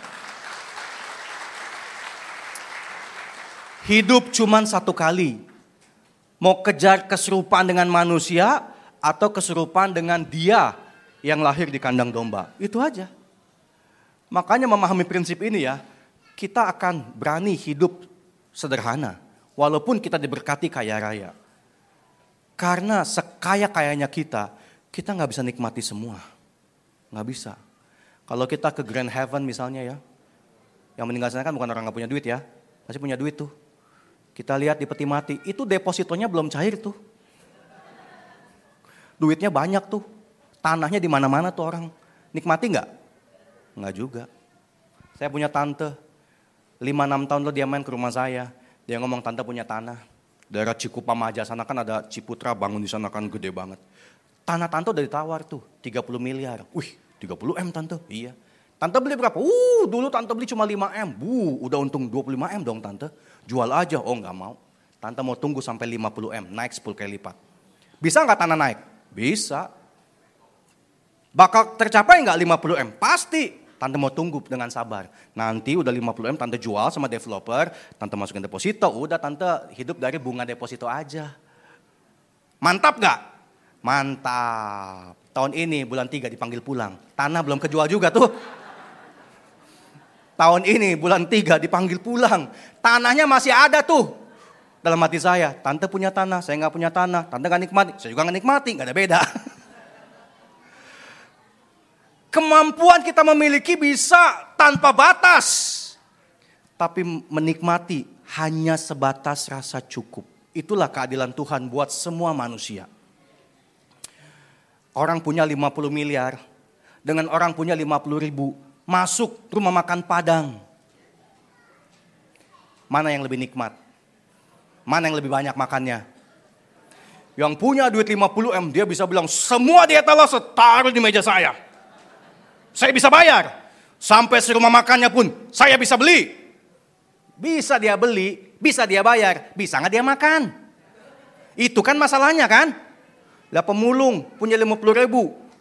Hidup cuman 1 kali. Mau kejar keserupaan dengan manusia atau keserupaan dengan dia yang lahir di kandang domba. Itu aja. Makanya memahami prinsip ini ya, kita akan berani hidup sederhana, walaupun kita diberkati kaya raya. Karena sekaya-kayanya kita gak bisa nikmati semua. Gak bisa. Kalau kita ke Grand Heaven misalnya ya, yang meninggal sana kan bukan orang gak punya duit ya, masih punya duit tuh. Kita lihat di peti mati, itu depositonya belum cair tuh. Duitnya banyak tuh, tanahnya di mana-mana tuh orang. Nikmati gak? Gak juga. Saya punya tante. 5-6 tahun lo dia main ke rumah saya. Dia ngomong tante punya tanah. Daerah Cikupamaja sana kan ada Ciputra bangun di sana kan gede banget. Tanah tante udah ditawar tuh 30 miliar. Wih 30 M tante. Iya. Tante beli berapa? Dulu tante beli cuma 5 M. Udah untung 25 M dong tante. Jual aja. Oh gak mau. Tante mau tunggu sampai 50 M. Naik 10 kali lipat. Bisa gak tanah naik? Bisa. Bakal tercapai gak 50 M? Pasti. Tante mau tunggu dengan sabar. Nanti udah 50 M tante jual sama developer. Tante masukin deposito. Udah tante hidup dari bunga deposito aja. Mantap gak? Mantap. Tahun ini bulan 3 dipanggil pulang. Tanah belum kejual juga tuh. Tahun ini bulan 3 dipanggil pulang. Tanahnya masih ada tuh. Dalam hati saya, tante punya tanah, saya gak punya tanah. Tante gak nikmati, saya juga gak nikmati, gak ada beda. Kemampuan kita memiliki bisa tanpa batas. Tapi menikmati hanya sebatas rasa cukup. Itulah keadilan Tuhan buat semua manusia. Orang punya 50 miliar. Dengan orang punya 50 ribu. Masuk rumah makan Padang. Mana yang lebih nikmat? Mana yang lebih banyak makannya? Yang punya duit 50 M dia bisa bilang semua di etalase taruh di meja saya. Saya bisa bayar. Sampai serumah makannya pun saya bisa beli. Bisa dia beli, bisa dia bayar, bisa gak dia makan? Itu kan masalahnya kan? Lah pemulung punya 50 ribu,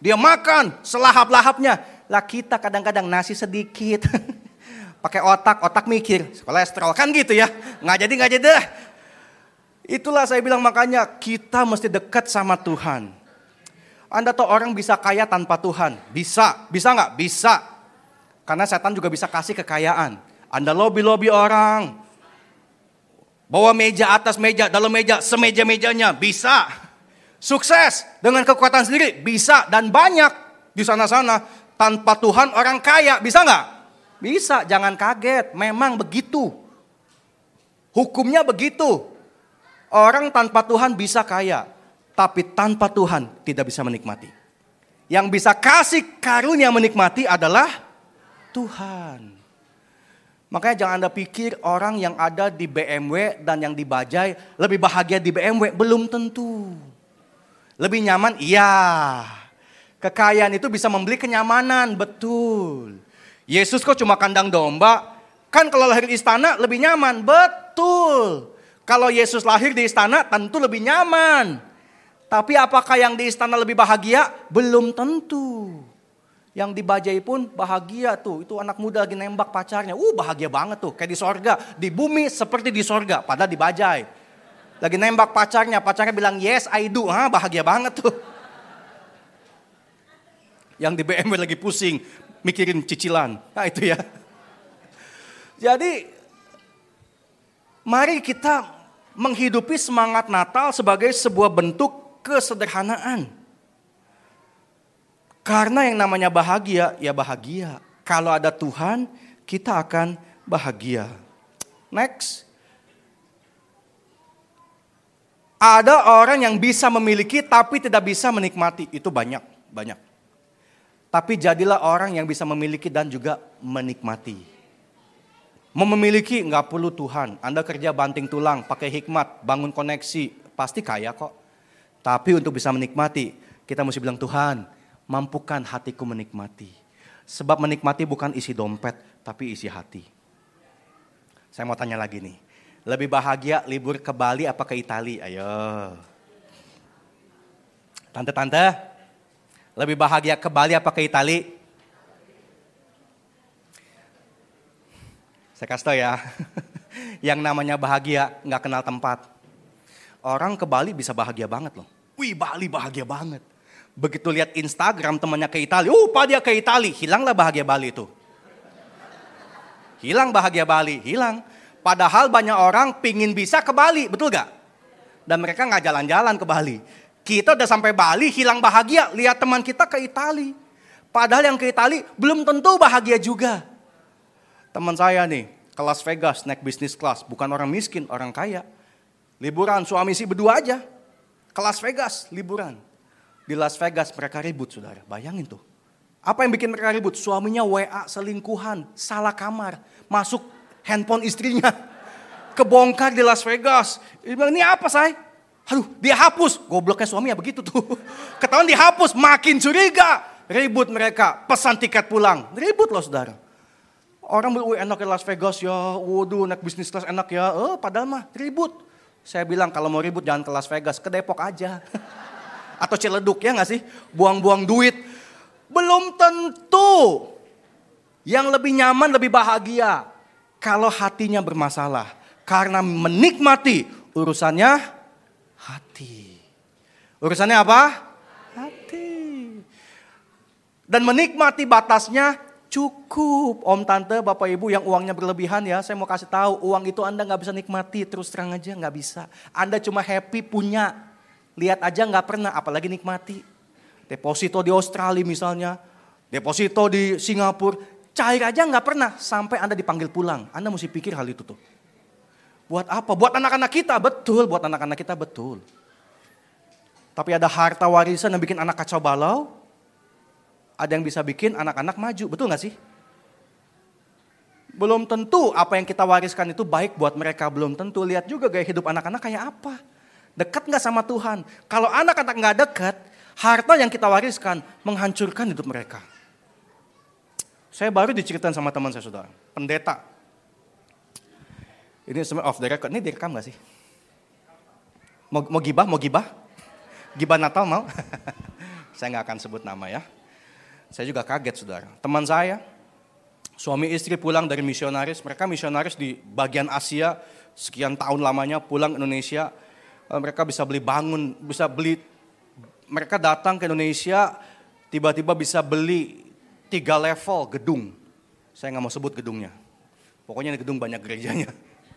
Dia makan selahap-lahapnya. Lah kita kadang-kadang nasi sedikit. Pakai otak mikir. Kolesterol kan gitu ya. Nggak jadi dah. Itulah saya bilang makanya kita mesti dekat sama Tuhan. Anda tahu orang bisa kaya tanpa Tuhan? Bisa nggak? Bisa. Karena setan juga bisa kasih kekayaan. Anda lobby orang. Bawa meja atas meja, dalam meja, semeja-mejanya. Bisa. Sukses dengan kekuatan sendiri. Bisa dan banyak di sana-sana. Tanpa Tuhan orang kaya. Bisa nggak? Bisa. Jangan kaget. Memang begitu. Hukumnya begitu. Orang tanpa Tuhan bisa kaya, tapi tanpa Tuhan tidak bisa menikmati. Yang bisa kasih karunia menikmati adalah Tuhan. Makanya jangan Anda pikir orang yang ada di BMW dan yang di Bajaj lebih bahagia di BMW. Belum tentu. Lebih nyaman? Iya. Kekayaan itu bisa membeli kenyamanan, betul. Yesus kok cuma kandang domba? Kan kalau lahir di istana lebih nyaman, betul. Kalau Yesus lahir di istana tentu lebih nyaman. Tapi apakah yang di istana lebih bahagia? Belum tentu. Yang di Bajaj pun bahagia tuh. Itu anak muda lagi nembak pacarnya. Bahagia banget tuh. Kayak di sorga. Di bumi seperti di sorga. Padahal di Bajaj. Lagi nembak pacarnya. Pacarnya bilang yes I do. Bahagia banget tuh. Yang di BMW lagi pusing. Mikirin cicilan. Nah itu ya. Jadi mari kita menghidupi semangat Natal sebagai sebuah bentuk kesederhanaan. Karena yang namanya bahagia, ya bahagia. Kalau ada Tuhan, kita akan bahagia. Next. Ada orang yang bisa memiliki tapi tidak bisa menikmati. Itu banyak. Tapi jadilah orang yang bisa memiliki dan juga menikmati. Memiliki nggak perlu Tuhan. Anda kerja banting tulang, pakai hikmat, bangun koneksi, pasti kaya kok. Tapi untuk bisa menikmati, kita mesti bilang Tuhan, mampukan hatiku menikmati. Sebab menikmati bukan isi dompet, tapi isi hati. Saya mau tanya lagi nih, lebih bahagia libur ke Bali apa ke Itali? Ayo. Tante-tante, lebih bahagia ke Bali apa ke Itali? Saya kasih tau ya, yang namanya bahagia gak kenal tempat. Orang ke Bali bisa bahagia banget loh. Wih Bali bahagia banget. Begitu lihat Instagram temannya ke Itali, Pak dia ke Itali, hilanglah bahagia Bali itu. Hilang bahagia Bali, hilang. Padahal banyak orang pingin bisa ke Bali, betul gak? Dan mereka gak jalan-jalan ke Bali. Kita udah sampai Bali, hilang bahagia, lihat teman kita ke Itali. Padahal yang ke Itali belum tentu bahagia juga. Teman saya nih, ke Las Vegas naik bisnis kelas. Bukan orang miskin, orang kaya. Liburan, suami istri berdua aja. Ke Las Vegas, liburan. Di Las Vegas mereka ribut, saudara. Bayangin tuh. Apa yang bikin mereka ribut? Suaminya WA selingkuhan, salah kamar. Masuk handphone istrinya. Kebongkar di Las Vegas. Dia bilang, ini apa say? Aduh, dia hapus. Gobloknya suaminya begitu tuh. Ketahuan dihapus, makin curiga. Ribut mereka, pesan tiket pulang. Ribut loh saudara. Orang bilang, enak ya Las Vegas ya, waduh naik bisnis kelas enak ya. Padahal mah ribut. Saya bilang kalau mau ribut jangan ke Las Vegas, ke Depok aja. Atau Ciledug ya gak sih? Buang-buang duit. Belum tentu. Yang lebih nyaman, lebih bahagia. Kalau hatinya bermasalah. Karena menikmati urusannya hati. Urusannya apa? Hati. Dan menikmati batasnya cukup. Om, tante, bapak, ibu yang uangnya berlebihan ya. Saya mau kasih tahu, uang itu Anda gak bisa nikmati. Terus terang aja gak bisa. Anda cuma happy punya. Lihat aja gak pernah, apalagi nikmati. Deposito di Australia misalnya. Deposito di Singapura. Cair aja gak pernah. Sampai Anda dipanggil pulang. Anda mesti pikir hal itu tuh. Buat apa? Buat anak-anak kita, betul. Buat anak-anak kita, betul. Tapi ada harta warisan yang bikin anak kacau balau. Ada yang bisa bikin anak-anak maju, betul gak sih? Belum tentu apa yang kita wariskan itu baik buat mereka, belum tentu. Lihat juga gaya hidup anak-anak kayak apa. Dekat gak sama Tuhan? Kalau anak-anak gak dekat, harta yang kita wariskan menghancurkan hidup mereka. Saya baru diceritain sama teman saya saudara, pendeta. Ini sebenarnya off the record, ini direkam gak sih? Mau gibah? Gibah Natal mau? Saya nggak akan sebut nama ya. Saya juga kaget saudara. Teman saya, suami istri pulang dari misionaris. Mereka misionaris di bagian Asia, sekian tahun lamanya pulang ke Indonesia. Mereka bisa mereka datang ke Indonesia, tiba-tiba bisa beli 3 level gedung. Saya nggak mau sebut gedungnya. Pokoknya di gedung banyak gerejanya.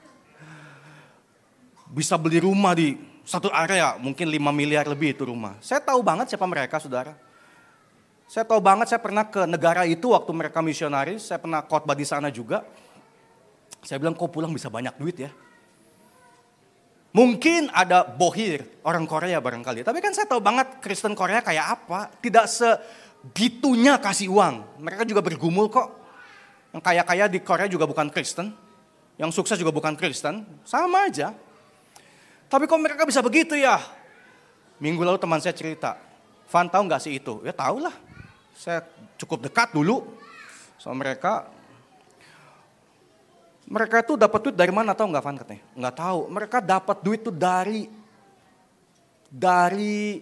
Bisa beli rumah di satu area, mungkin 5 miliar lebih itu rumah. Saya tahu banget siapa mereka saudara. Saya tahu banget, saya pernah ke negara itu waktu mereka misionaris, saya pernah khotbah di sana juga. Saya bilang, kok pulang bisa banyak duit ya. Mungkin ada bohir, orang Korea barangkali. Tapi kan saya tahu banget Kristen Korea kayak apa. Tidak segitunya kasih uang. Mereka juga bergumul kok. Yang kaya-kaya di Korea juga bukan Kristen. Yang sukses juga bukan Kristen. Sama aja. Tapi kok mereka bisa begitu ya? Minggu lalu teman saya cerita, Van tahu nggak sih itu? Ya tahu lah. Saya cukup dekat dulu sama mereka. Mereka itu dapat duit dari mana tahu nggak Van katanya? Nggak tahu. Mereka dapat duit itu dari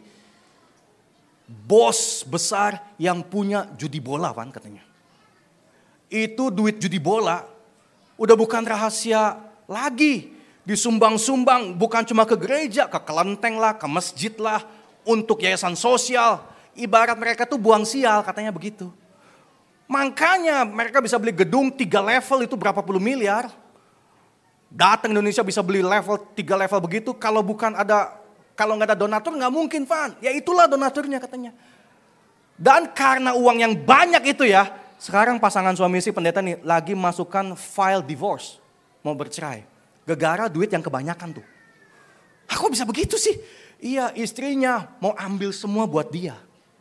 bos besar yang punya judi bola Van katanya. Itu duit judi bola udah bukan rahasia lagi. Disumbang-sumbang bukan cuma ke gereja, ke kelenteng lah, ke masjid lah, untuk yayasan sosial. Ibarat mereka tuh buang sial, katanya begitu. Makanya mereka bisa beli gedung 3 level itu berapa puluh miliar. Datang Indonesia bisa beli 3 level begitu, kalau nggak ada donatur nggak mungkin Van. Ya itulah donaturnya katanya. Dan karena uang yang banyak itu ya, sekarang pasangan suami istri pendeta nih lagi masukkan file divorce, mau bercerai. Gegara duit yang kebanyakan tuh. Kok bisa begitu sih? Iya, istrinya mau ambil semua buat dia.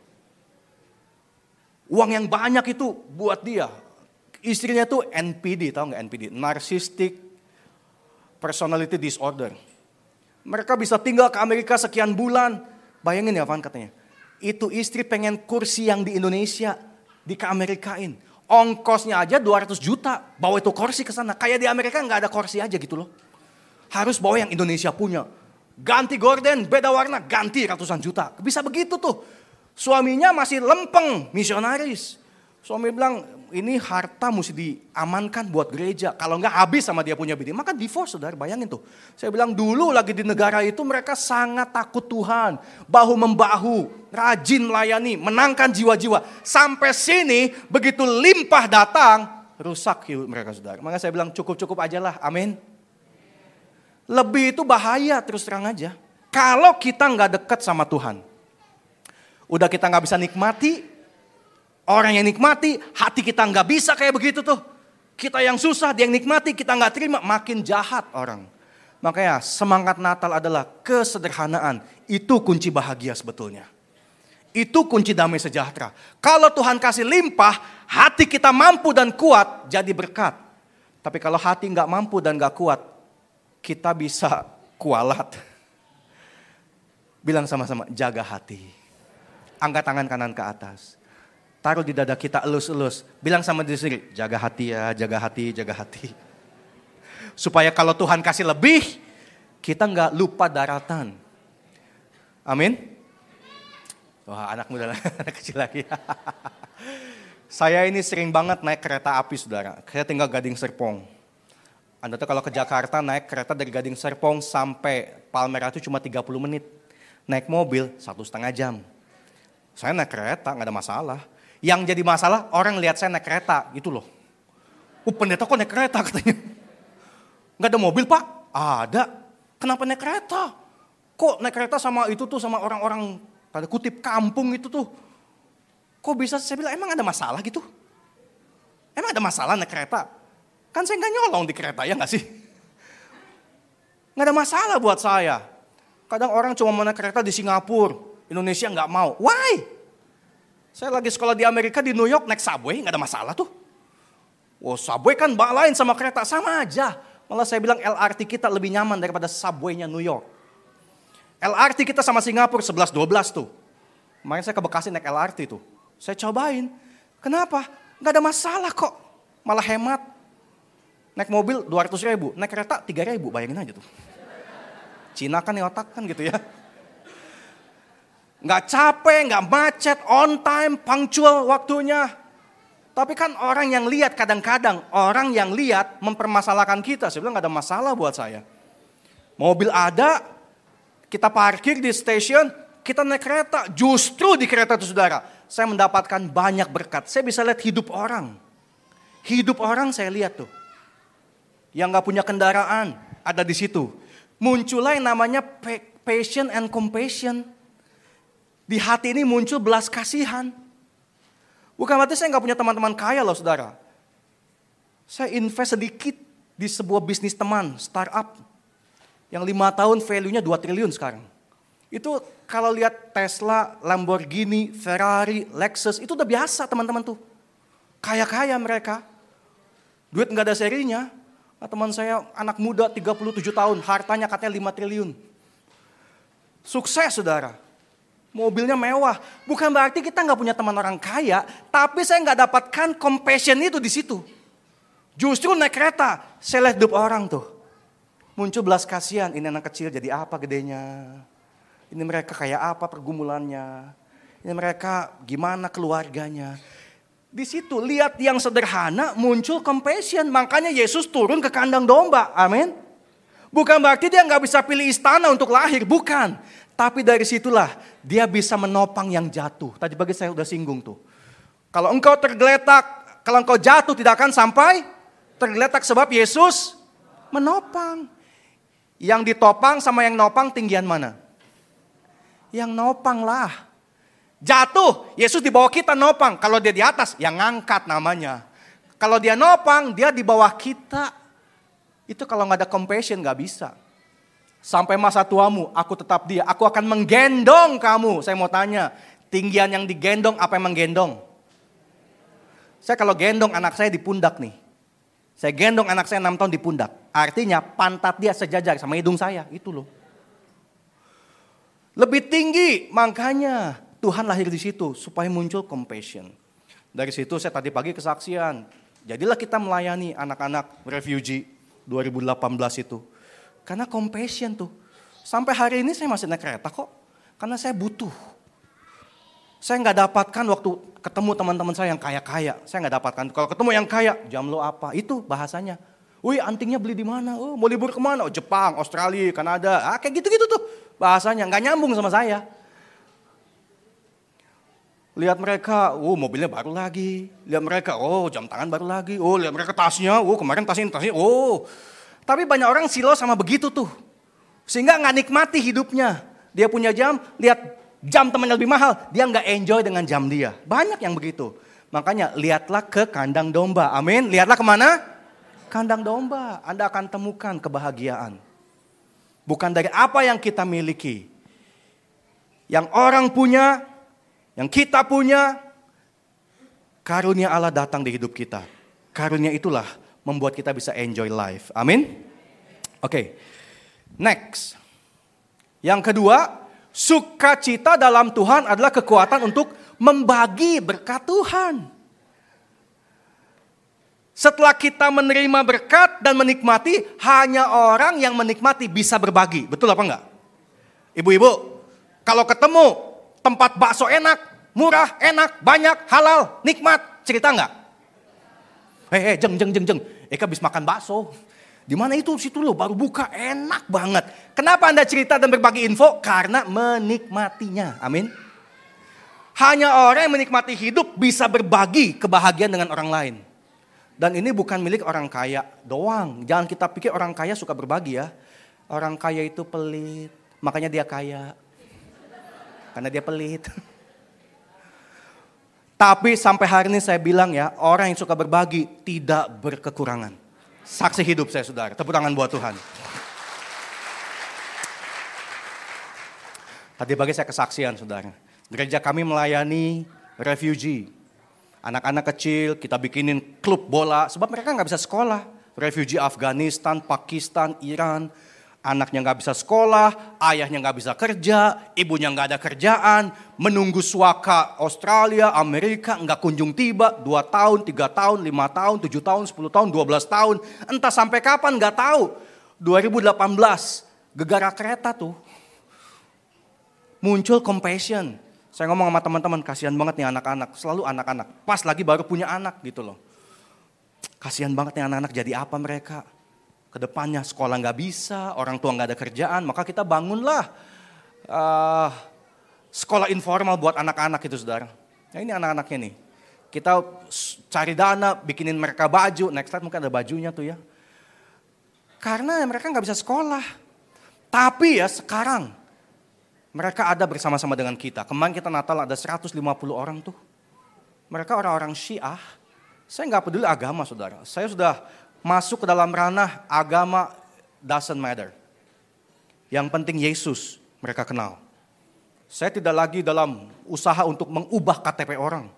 Uang yang banyak itu buat dia. Istrinya tuh NPD, tahu nggak NPD? Narcissistic Personality Disorder. Mereka bisa tinggal ke Amerika sekian bulan. Bayangin ya Van katanya. Itu istri pengen kursi yang di Indonesia di-Amerikain. Ongkosnya aja 200 juta, bawa itu kursi ke sana. Kayak di Amerika nggak ada kursi aja gitu loh. Harus bawa yang Indonesia punya. Ganti gorden, beda warna, ganti ratusan juta. Bisa begitu tuh. Suaminya masih lempeng, misionaris. Suami bilang, ini harta mesti diamankan buat gereja. Kalau nggak habis sama dia punya bini, maka divorce saudara, bayangin tuh. Saya bilang dulu lagi di negara itu mereka sangat takut Tuhan. Bahu-membahu, rajin melayani, menangkan jiwa-jiwa. Sampai sini, begitu limpah datang, rusak hidup mereka saudara. Maka saya bilang cukup-cukup aja lah, amin. Lebih itu bahaya terus terang aja. Kalau kita nggak dekat sama Tuhan. Udah kita nggak bisa nikmati. Orang yang nikmati, hati kita nggak bisa kayak begitu tuh. Kita yang susah, dia yang nikmati, kita nggak terima, makin jahat orang. Makanya semangat Natal adalah kesederhanaan. Itu kunci bahagia sebetulnya. Itu kunci damai sejahtera. Kalau Tuhan kasih limpah, hati kita mampu dan kuat, jadi berkat. Tapi kalau hati nggak mampu dan nggak kuat, kita bisa kualat. Bilang sama-sama, jaga hati. Angkat tangan kanan ke atas. Taruh di dada kita elus-elus. Bilang sama diri sendiri, jaga hati ya, jaga hati, jaga hati. Supaya kalau Tuhan kasih lebih, kita nggak lupa daratan. Amin. Wah anak muda, anak kecil lagi. Saya ini sering banget naik kereta api saudara. Saya tinggal Gading Serpong. Anda tuh kalau ke Jakarta naik kereta dari Gading Serpong sampai Palmerah itu cuma 30 menit. Naik mobil 1,5 jam. Saya naik kereta nggak ada masalah. Yang jadi masalah orang lihat saya naik kereta gitu loh. Pendeta kok naik kereta katanya. Nggak ada mobil pak? Ada. Kenapa naik kereta? Kok naik kereta sama itu tuh sama orang-orang tanda kutip kampung itu tuh. Kok bisa saya bilang emang ada masalah gitu? Emang ada masalah naik kereta? Kan saya nggak nyolong di kereta ya nggak sih? Nggak ada masalah buat saya. Kadang orang cuma mau naik kereta di Singapura. Indonesia nggak mau. Why? Saya lagi sekolah di Amerika, di New York naik subway, nggak ada masalah tuh. Oh subway kan lain sama kereta, sama aja. Malah saya bilang LRT kita lebih nyaman daripada subway-nya New York. LRT kita sama Singapura 11-12 tuh. Kemarin saya ke Bekasi naik LRT tuh. Saya cobain. Kenapa? Nggak ada masalah kok. Malah hemat. Naik mobil 200.000, naik kereta 3.000, bayangin aja tuh. Cina kan nih otak kan gitu ya. nggak capek, nggak macet, on time, punctual waktunya. Tapi kan orang yang lihat kadang-kadang, orang yang lihat mempermasalahkan kita. Saya bilang nggak ada masalah buat saya. Mobil ada, kita parkir di stasiun, kita naik kereta. Justru di kereta itu saudara, saya mendapatkan banyak berkat. Saya bisa lihat hidup orang. Hidup orang saya lihat tuh. Yang gak punya kendaraan ada di situ. Muncullah yang namanya passion and compassion. Di hati ini muncul belas kasihan. Bukan berarti saya gak punya teman-teman kaya loh saudara. Saya invest sedikit di sebuah bisnis teman, startup. Yang 5 tahun value-nya 2 triliun sekarang. Itu kalau lihat Tesla, Lamborghini, Ferrari, Lexus, itu udah biasa teman-teman tuh. Kaya-kaya mereka. Duit gak ada serinya. Nah, teman saya anak muda 37 tahun, hartanya katanya 5 triliun. Sukses saudara. Mobilnya mewah. Bukan berarti kita gak punya teman orang kaya, tapi saya gak dapatkan compassion itu di situ. Justru naik kereta, saya lihat hidup orang tuh. Muncul belas kasihan, ini anak kecil jadi apa gedenya. Ini mereka kayak apa pergumulannya. Ini mereka gimana keluarganya. Di situ lihat yang sederhana muncul compassion. Makanya Yesus turun ke kandang domba. Amin. Bukan berarti dia gak bisa pilih istana untuk lahir. Bukan. Tapi dari situlah dia bisa menopang yang jatuh. Tadi pagi saya udah singgung tuh. Kalau engkau tergeletak, kalau engkau jatuh tidak akan sampai tergeletak sebab Yesus menopang. Yang ditopang sama yang nopang tinggian mana? Yang nopang lah. Jatuh, Yesus di bawah kita nopang. Kalau dia di atas, yang ngangkat namanya. Kalau dia nopang, dia di bawah kita. Itu kalau gak ada compassion gak bisa. Sampai masa tuamu, aku tetap dia. Aku akan menggendong kamu. Saya mau tanya, tinggian yang digendong apa yang menggendong? Saya kalau gendong anak saya di pundak nih. Saya gendong anak saya 6 tahun di pundak. Artinya pantat dia sejajar sama hidung saya. Itu loh. Lebih tinggi, makanya Tuhan lahir di situ supaya muncul compassion. Dari situ saya tadi pagi kesaksian. Jadilah kita melayani anak-anak refugee 2018 itu. Karena compassion tuh. Sampai hari ini saya masih naik kereta kok. Karena saya butuh. Saya gak dapatkan waktu ketemu teman-teman saya yang kaya-kaya. Saya gak dapatkan. Kalau ketemu yang kaya, jam lo apa? Itu bahasanya. Wih antingnya beli di mana? Oh, mau libur kemana? Oh, Jepang, Australia, Kanada. Kayak gitu-gitu tuh bahasanya. Gak nyambung sama saya. Lihat mereka, oh mobilnya baru lagi. Lihat mereka, oh jam tangan baru lagi. Oh lihat mereka tasnya, oh kemarin tasnya, oh. Tapi banyak orang silau sama begitu tuh. Sehingga gak nikmati hidupnya. Dia punya jam, lihat jam temannya lebih mahal. Dia gak enjoy dengan jam dia. Banyak yang begitu. Makanya lihatlah ke kandang domba. Amin. Lihatlah kemana? Kandang domba. Anda akan temukan kebahagiaan. Bukan dari apa yang kita miliki. Yang orang punya, yang kita punya, karunia Allah datang di hidup kita. Karunia itulah membuat kita bisa enjoy life. Amin. Oke. Next. Yang kedua, sukacita dalam Tuhan adalah kekuatan untuk membagi berkat Tuhan. Setelah kita menerima berkat dan menikmati, hanya orang yang menikmati bisa berbagi. Betul apa enggak? Ibu-ibu, kalau ketemu tempat bakso enak, murah, enak, banyak, halal, nikmat, cerita enggak? Jeng. Eka habis makan bakso. Di mana itu? Situ loh, baru buka, enak banget. Kenapa Anda cerita dan berbagi info? Karena menikmatinya. Amin. Hanya orang yang menikmati hidup bisa berbagi kebahagiaan dengan orang lain. Dan ini bukan milik orang kaya doang. Jangan kita pikir orang kaya suka berbagi ya. Orang kaya itu pelit, makanya dia kaya. Karena dia pelit. Tapi sampai hari ini saya bilang ya, orang yang suka berbagi tidak berkekurangan. Saksi hidup saya saudara, tepuk tangan buat Tuhan. Tadi pagi saya kesaksian saudara. Gereja kami melayani refugee. Anak-anak kecil kita bikinin klub bola sebab mereka gak bisa sekolah. Refugee Afghanistan, Pakistan, Iran. Anaknya gak bisa sekolah, ayahnya gak bisa kerja, ibunya gak ada kerjaan. Menunggu suaka Australia, Amerika gak kunjung tiba. 2 tahun, 3 tahun, 5 tahun, 7 tahun, 10 tahun, 12 tahun. Entah sampai kapan gak tahu. 2018 gegara kereta tuh. Muncul compassion. Saya ngomong sama teman-teman, kasihan banget nih anak-anak. Selalu anak-anak. Pas lagi baru punya anak gitu loh. Kasihan banget nih anak-anak, jadi apa mereka? Kedepannya sekolah gak bisa, orang tua gak ada kerjaan. Maka kita bangunlah sekolah informal buat anak-anak itu saudara. Nah ini anak-anaknya nih. Kita cari dana, bikinin mereka baju. Next slide mungkin ada bajunya tuh ya. Karena mereka gak bisa sekolah. Tapi ya sekarang mereka ada bersama-sama dengan kita. Kemarin kita Natal ada 150 orang tuh. Mereka orang-orang Syiah. Saya gak peduli agama saudara. Saya sudah masuk ke dalam ranah agama doesn't matter. Yang penting Yesus mereka kenal. Saya tidak lagi dalam usaha untuk mengubah KTP orang.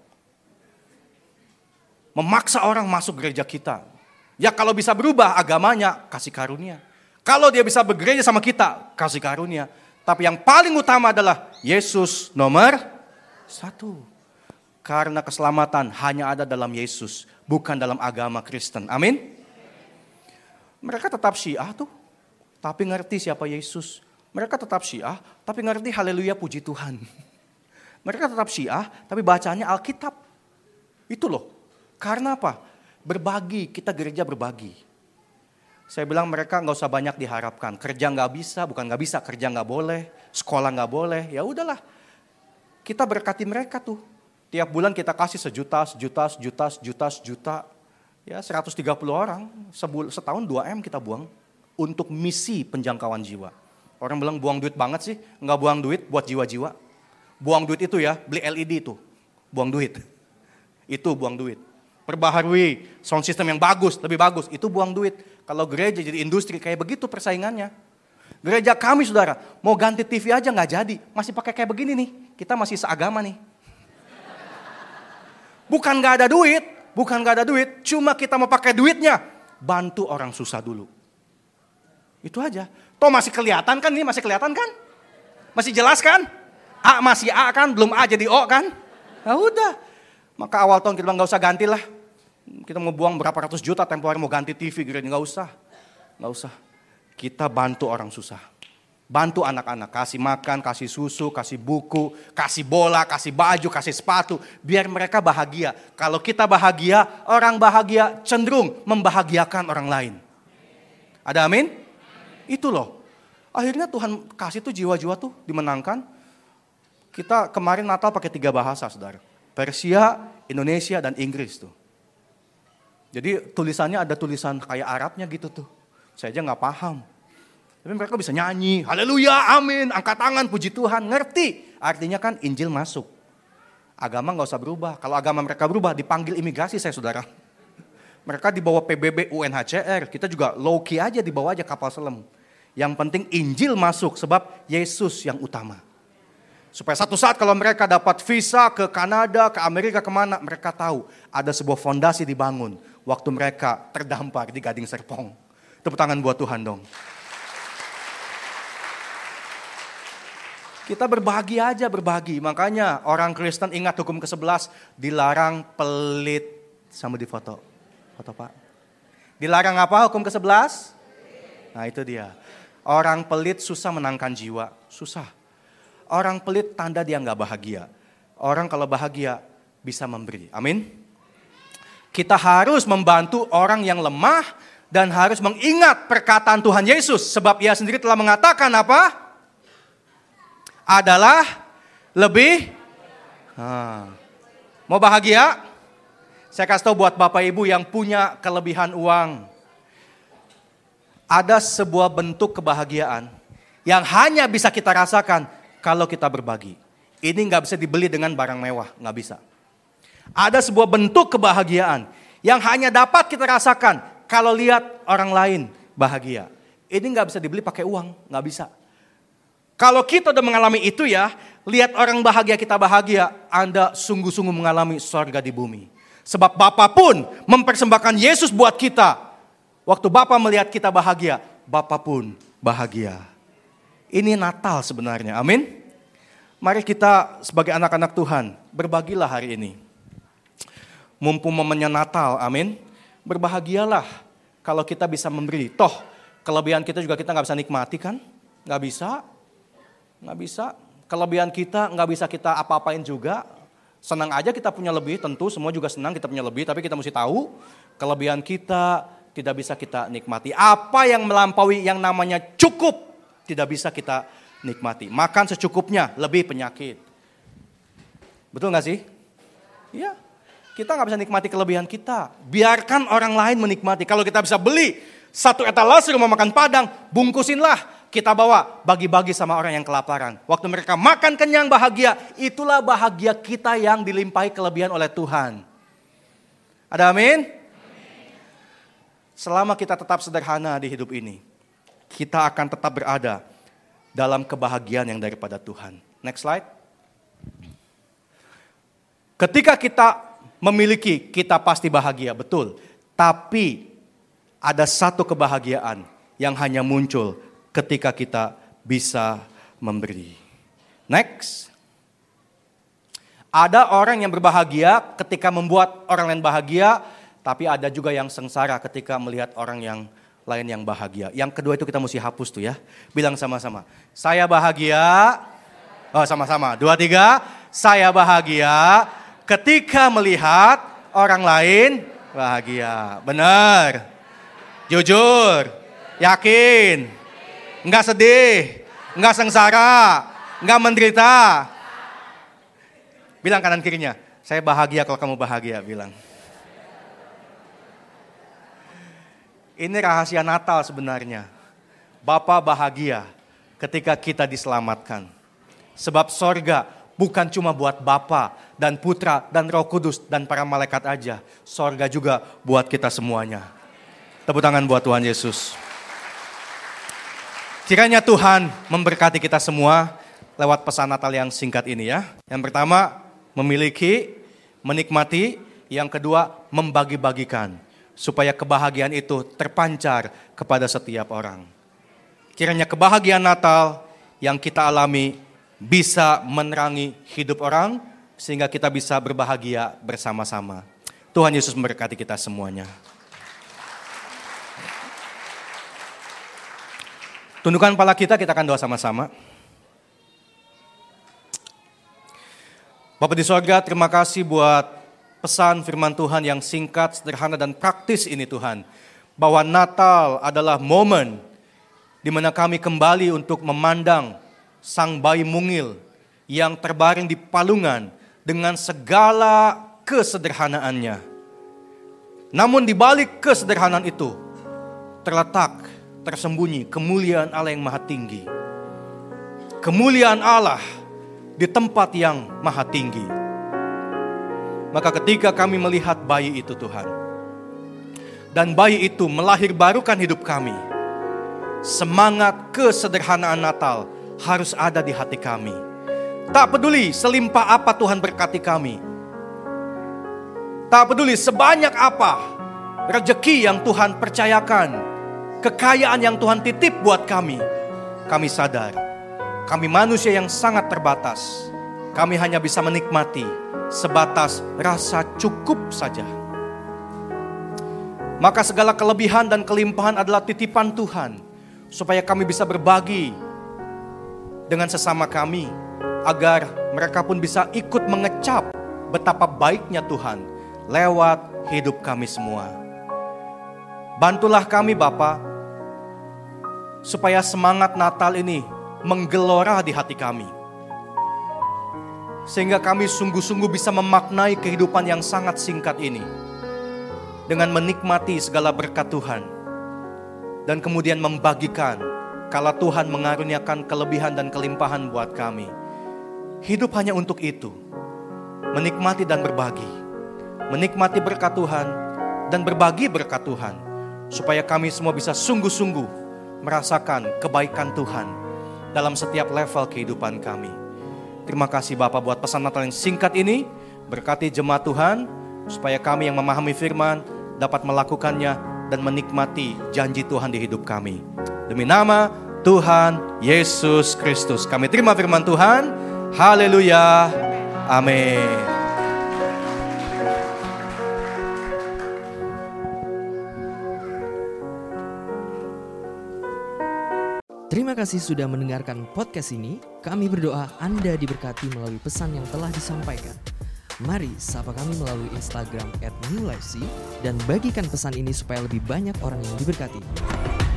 Memaksa orang masuk gereja kita. Ya kalau bisa berubah agamanya, kasih karunia. Kalau dia bisa bergereja sama kita, kasih karunia. Tapi yang paling utama adalah Yesus nomor 1. Karena keselamatan hanya ada dalam Yesus, bukan dalam agama Kristen. Amin. Mereka tetap Syiah tuh, tapi ngerti siapa Yesus. Mereka tetap Syiah, tapi ngerti haleluya puji Tuhan. Mereka tetap Syiah, tapi bacanya Alkitab. Itu loh. Karena apa? Berbagi, kita gereja berbagi. Saya bilang mereka gak usah banyak diharapkan. Kerja gak bisa, bukan gak bisa, kerja gak boleh. Sekolah gak boleh, ya udahlah. Kita berkati mereka tuh. Tiap bulan kita kasih sejuta. Ya 130 orang, setahun 2M kita buang. Untuk misi penjangkauan jiwa. Orang bilang buang duit banget sih. Gak buang duit buat jiwa-jiwa. Buang duit itu ya, beli LED itu. Buang duit. Itu buang duit. Perbaharui sound system yang bagus, lebih bagus. Itu buang duit. Kalau gereja jadi industri kayak begitu persaingannya. Gereja kami saudara, mau ganti TV aja gak jadi. Masih pakai kayak begini nih. Kita masih seagama nih. Bukan gak ada duit. Cuma kita mau pakai duitnya. Bantu orang susah dulu. Itu aja. Toh masih kelihatan kan nih, masih kelihatan kan? Masih jelas kan? A masih A kan, belum A jadi O kan? Nah udah. Maka awal tahun kita bilang gak usah gantilah. Kita mau buang berapa ratus juta tempo hari mau ganti TV, gak usah. Kita bantu orang susah. Bantu anak-anak, kasih makan, kasih susu, kasih buku, kasih bola, kasih baju, kasih sepatu. Biar mereka bahagia. Kalau kita bahagia, orang bahagia cenderung membahagiakan orang lain. Ada amin? Itu loh. Akhirnya Tuhan kasih tuh jiwa-jiwa tuh dimenangkan. Kita kemarin Natal pakai 3 bahasa saudara. Persia, Indonesia, dan Inggris tuh. Jadi tulisannya ada tulisan kayak Arabnya gitu tuh. Saya aja gak paham. Tapi mereka bisa nyanyi, haleluya, amin, angkat tangan, puji Tuhan, ngerti. Artinya kan Injil masuk. Agama gak usah berubah. Kalau agama mereka berubah, dipanggil imigrasi saya saudara. Mereka dibawa PBB UNHCR, kita juga low key aja dibawa aja kapal selam. Yang penting Injil masuk sebab Yesus yang utama. Supaya satu saat kalau mereka dapat visa ke Kanada, ke Amerika, kemana, mereka tahu ada sebuah fondasi dibangun. Waktu mereka terdampar di Gading Serpong. Tepuk tangan buat Tuhan dong. Kita berbagi aja, berbagi. Makanya orang Kristen ingat hukum ke-11, dilarang pelit. Sama di foto. Foto Pak. Dilarang apa hukum ke-11? Nah itu dia. Orang pelit susah menangkan jiwa. Susah. Orang pelit tanda dia gak bahagia. Orang kalau bahagia bisa memberi. Amin. Kita harus membantu orang yang lemah dan harus mengingat perkataan Tuhan Yesus. Sebab ia sendiri telah mengatakan apa? Adalah lebih. Mau bahagia? Saya kasih tahu buat Bapak Ibu yang punya kelebihan uang. Ada sebuah bentuk kebahagiaan yang hanya bisa kita rasakan kalau kita berbagi. Ini gak bisa dibeli dengan barang mewah, gak bisa. Ada sebuah bentuk kebahagiaan yang hanya dapat kita rasakan kalau lihat orang lain bahagia. Ini gak bisa dibeli pakai uang, gak bisa. Kalau kita udah mengalami itu ya, lihat orang bahagia kita bahagia, Anda sungguh-sungguh mengalami surga di bumi. Sebab Bapa pun mempersembahkan Yesus buat kita. Waktu Bapa melihat kita bahagia, Bapa pun bahagia. Ini Natal sebenarnya, amin. Mari kita sebagai anak-anak Tuhan, berbagilah hari ini. Mumpung momennya Natal, amin. Berbahagialah kalau kita bisa memberi. Toh, kelebihan kita juga kita gak bisa nikmati kan? Gak bisa. Kelebihan kita nggak bisa kita apa-apain juga. Senang aja kita punya lebih, tentu semua juga senang kita punya lebih. Tapi kita mesti tahu kelebihan kita tidak bisa kita nikmati. Apa yang melampaui yang namanya cukup tidak bisa kita nikmati. Makan secukupnya, lebih penyakit. Betul nggak sih? Iya. Kita nggak bisa nikmati kelebihan kita. Biarkan orang lain menikmati. Kalau kita bisa beli 1 etalase rumah makan Padang, bungkusinlah. Kita bawa, bagi-bagi sama orang yang kelaparan. Waktu mereka makan kenyang bahagia, itulah bahagia kita yang dilimpahi kelebihan oleh Tuhan. Ada amin? Selama kita tetap sederhana di hidup ini, kita akan tetap berada dalam kebahagiaan yang daripada Tuhan. Next slide. Ketika kita memiliki, kita pasti bahagia, betul. Tapi ada satu kebahagiaan yang hanya muncul ketika kita bisa memberi. Next. Ada orang yang berbahagia ketika membuat orang lain bahagia, tapi ada juga yang sengsara ketika melihat orang yang lain yang bahagia. Yang kedua itu kita mesti hapus tuh ya. Bilang sama-sama. Saya bahagia. Oh sama-sama. 2, 3. Saya bahagia ketika melihat orang lain bahagia. Benar. Jujur. Yakin. Enggak sedih. Enggak sengsara. Enggak menderita. Bilang kanan kirinya. Saya bahagia kalau kamu bahagia. Bilang. Ini rahasia Natal sebenarnya. Bapa bahagia ketika kita diselamatkan. Sebab sorga bukan cuma buat Bapa dan Putra dan Roh Kudus dan para malaikat aja. Sorga juga buat kita semuanya. Tepuk tangan buat Tuhan Yesus. Kiranya Tuhan memberkati kita semua lewat pesan Natal yang singkat ini ya. Yang pertama, memiliki, menikmati. Yang kedua, membagi-bagikan. Supaya kebahagiaan itu terpancar kepada setiap orang. Kiranya kebahagiaan Natal yang kita alami bisa menerangi hidup orang. Sehingga kita bisa berbahagia bersama-sama. Tuhan Yesus memberkati kita semuanya. Tundukkan kepala kita akan doa sama-sama. Bapa di sorga, terima kasih buat pesan firman Tuhan yang singkat, sederhana dan praktis ini Tuhan. Bahwa Natal adalah momen di mana kami kembali untuk memandang sang bayi mungil yang terbaring di palungan dengan segala kesederhanaannya. Namun di balik kesederhanaan itu terletak, tersembunyi kemuliaan Allah yang maha tinggi. Kemuliaan Allah di tempat yang maha tinggi. Maka ketika kami melihat bayi itu Tuhan, dan bayi itu melahirbarukan hidup kami, semangat kesederhanaan Natal harus ada di hati kami. Tak peduli selimpah apa Tuhan berkati kami. Tak peduli sebanyak apa rezeki yang Tuhan percayakan, kekayaan yang Tuhan titip buat kami. Kami sadar, kami manusia yang sangat terbatas. Kami hanya bisa menikmati sebatas rasa cukup saja. Maka segala kelebihan dan kelimpahan adalah titipan Tuhan. Supaya kami bisa berbagi dengan sesama kami. Agar mereka pun bisa ikut mengecap betapa baiknya Tuhan lewat hidup kami semua. Bantulah kami Bapa, supaya semangat Natal ini menggelora di hati kami. Sehingga kami sungguh-sungguh bisa memaknai kehidupan yang sangat singkat ini. Dengan menikmati segala berkat Tuhan. Dan kemudian membagikan kala Tuhan mengaruniakan kelebihan dan kelimpahan buat kami. Hidup hanya untuk itu. Menikmati dan berbagi. Menikmati berkat Tuhan dan berbagi berkat Tuhan. Supaya kami semua bisa sungguh-sungguh merasakan kebaikan Tuhan dalam setiap level kehidupan kami. Terima kasih Bapak buat pesan Natal yang singkat ini. Berkati jemaat Tuhan supaya kami yang memahami firman dapat melakukannya dan menikmati janji Tuhan di hidup kami. Demi nama Tuhan Yesus Kristus kami terima firman Tuhan. Haleluya. Amin. Terima kasih sudah mendengarkan podcast ini. Kami berdoa Anda diberkati melalui pesan yang telah disampaikan. Mari sapa kami melalui Instagram @newlifec dan bagikan pesan ini supaya lebih banyak orang yang diberkati.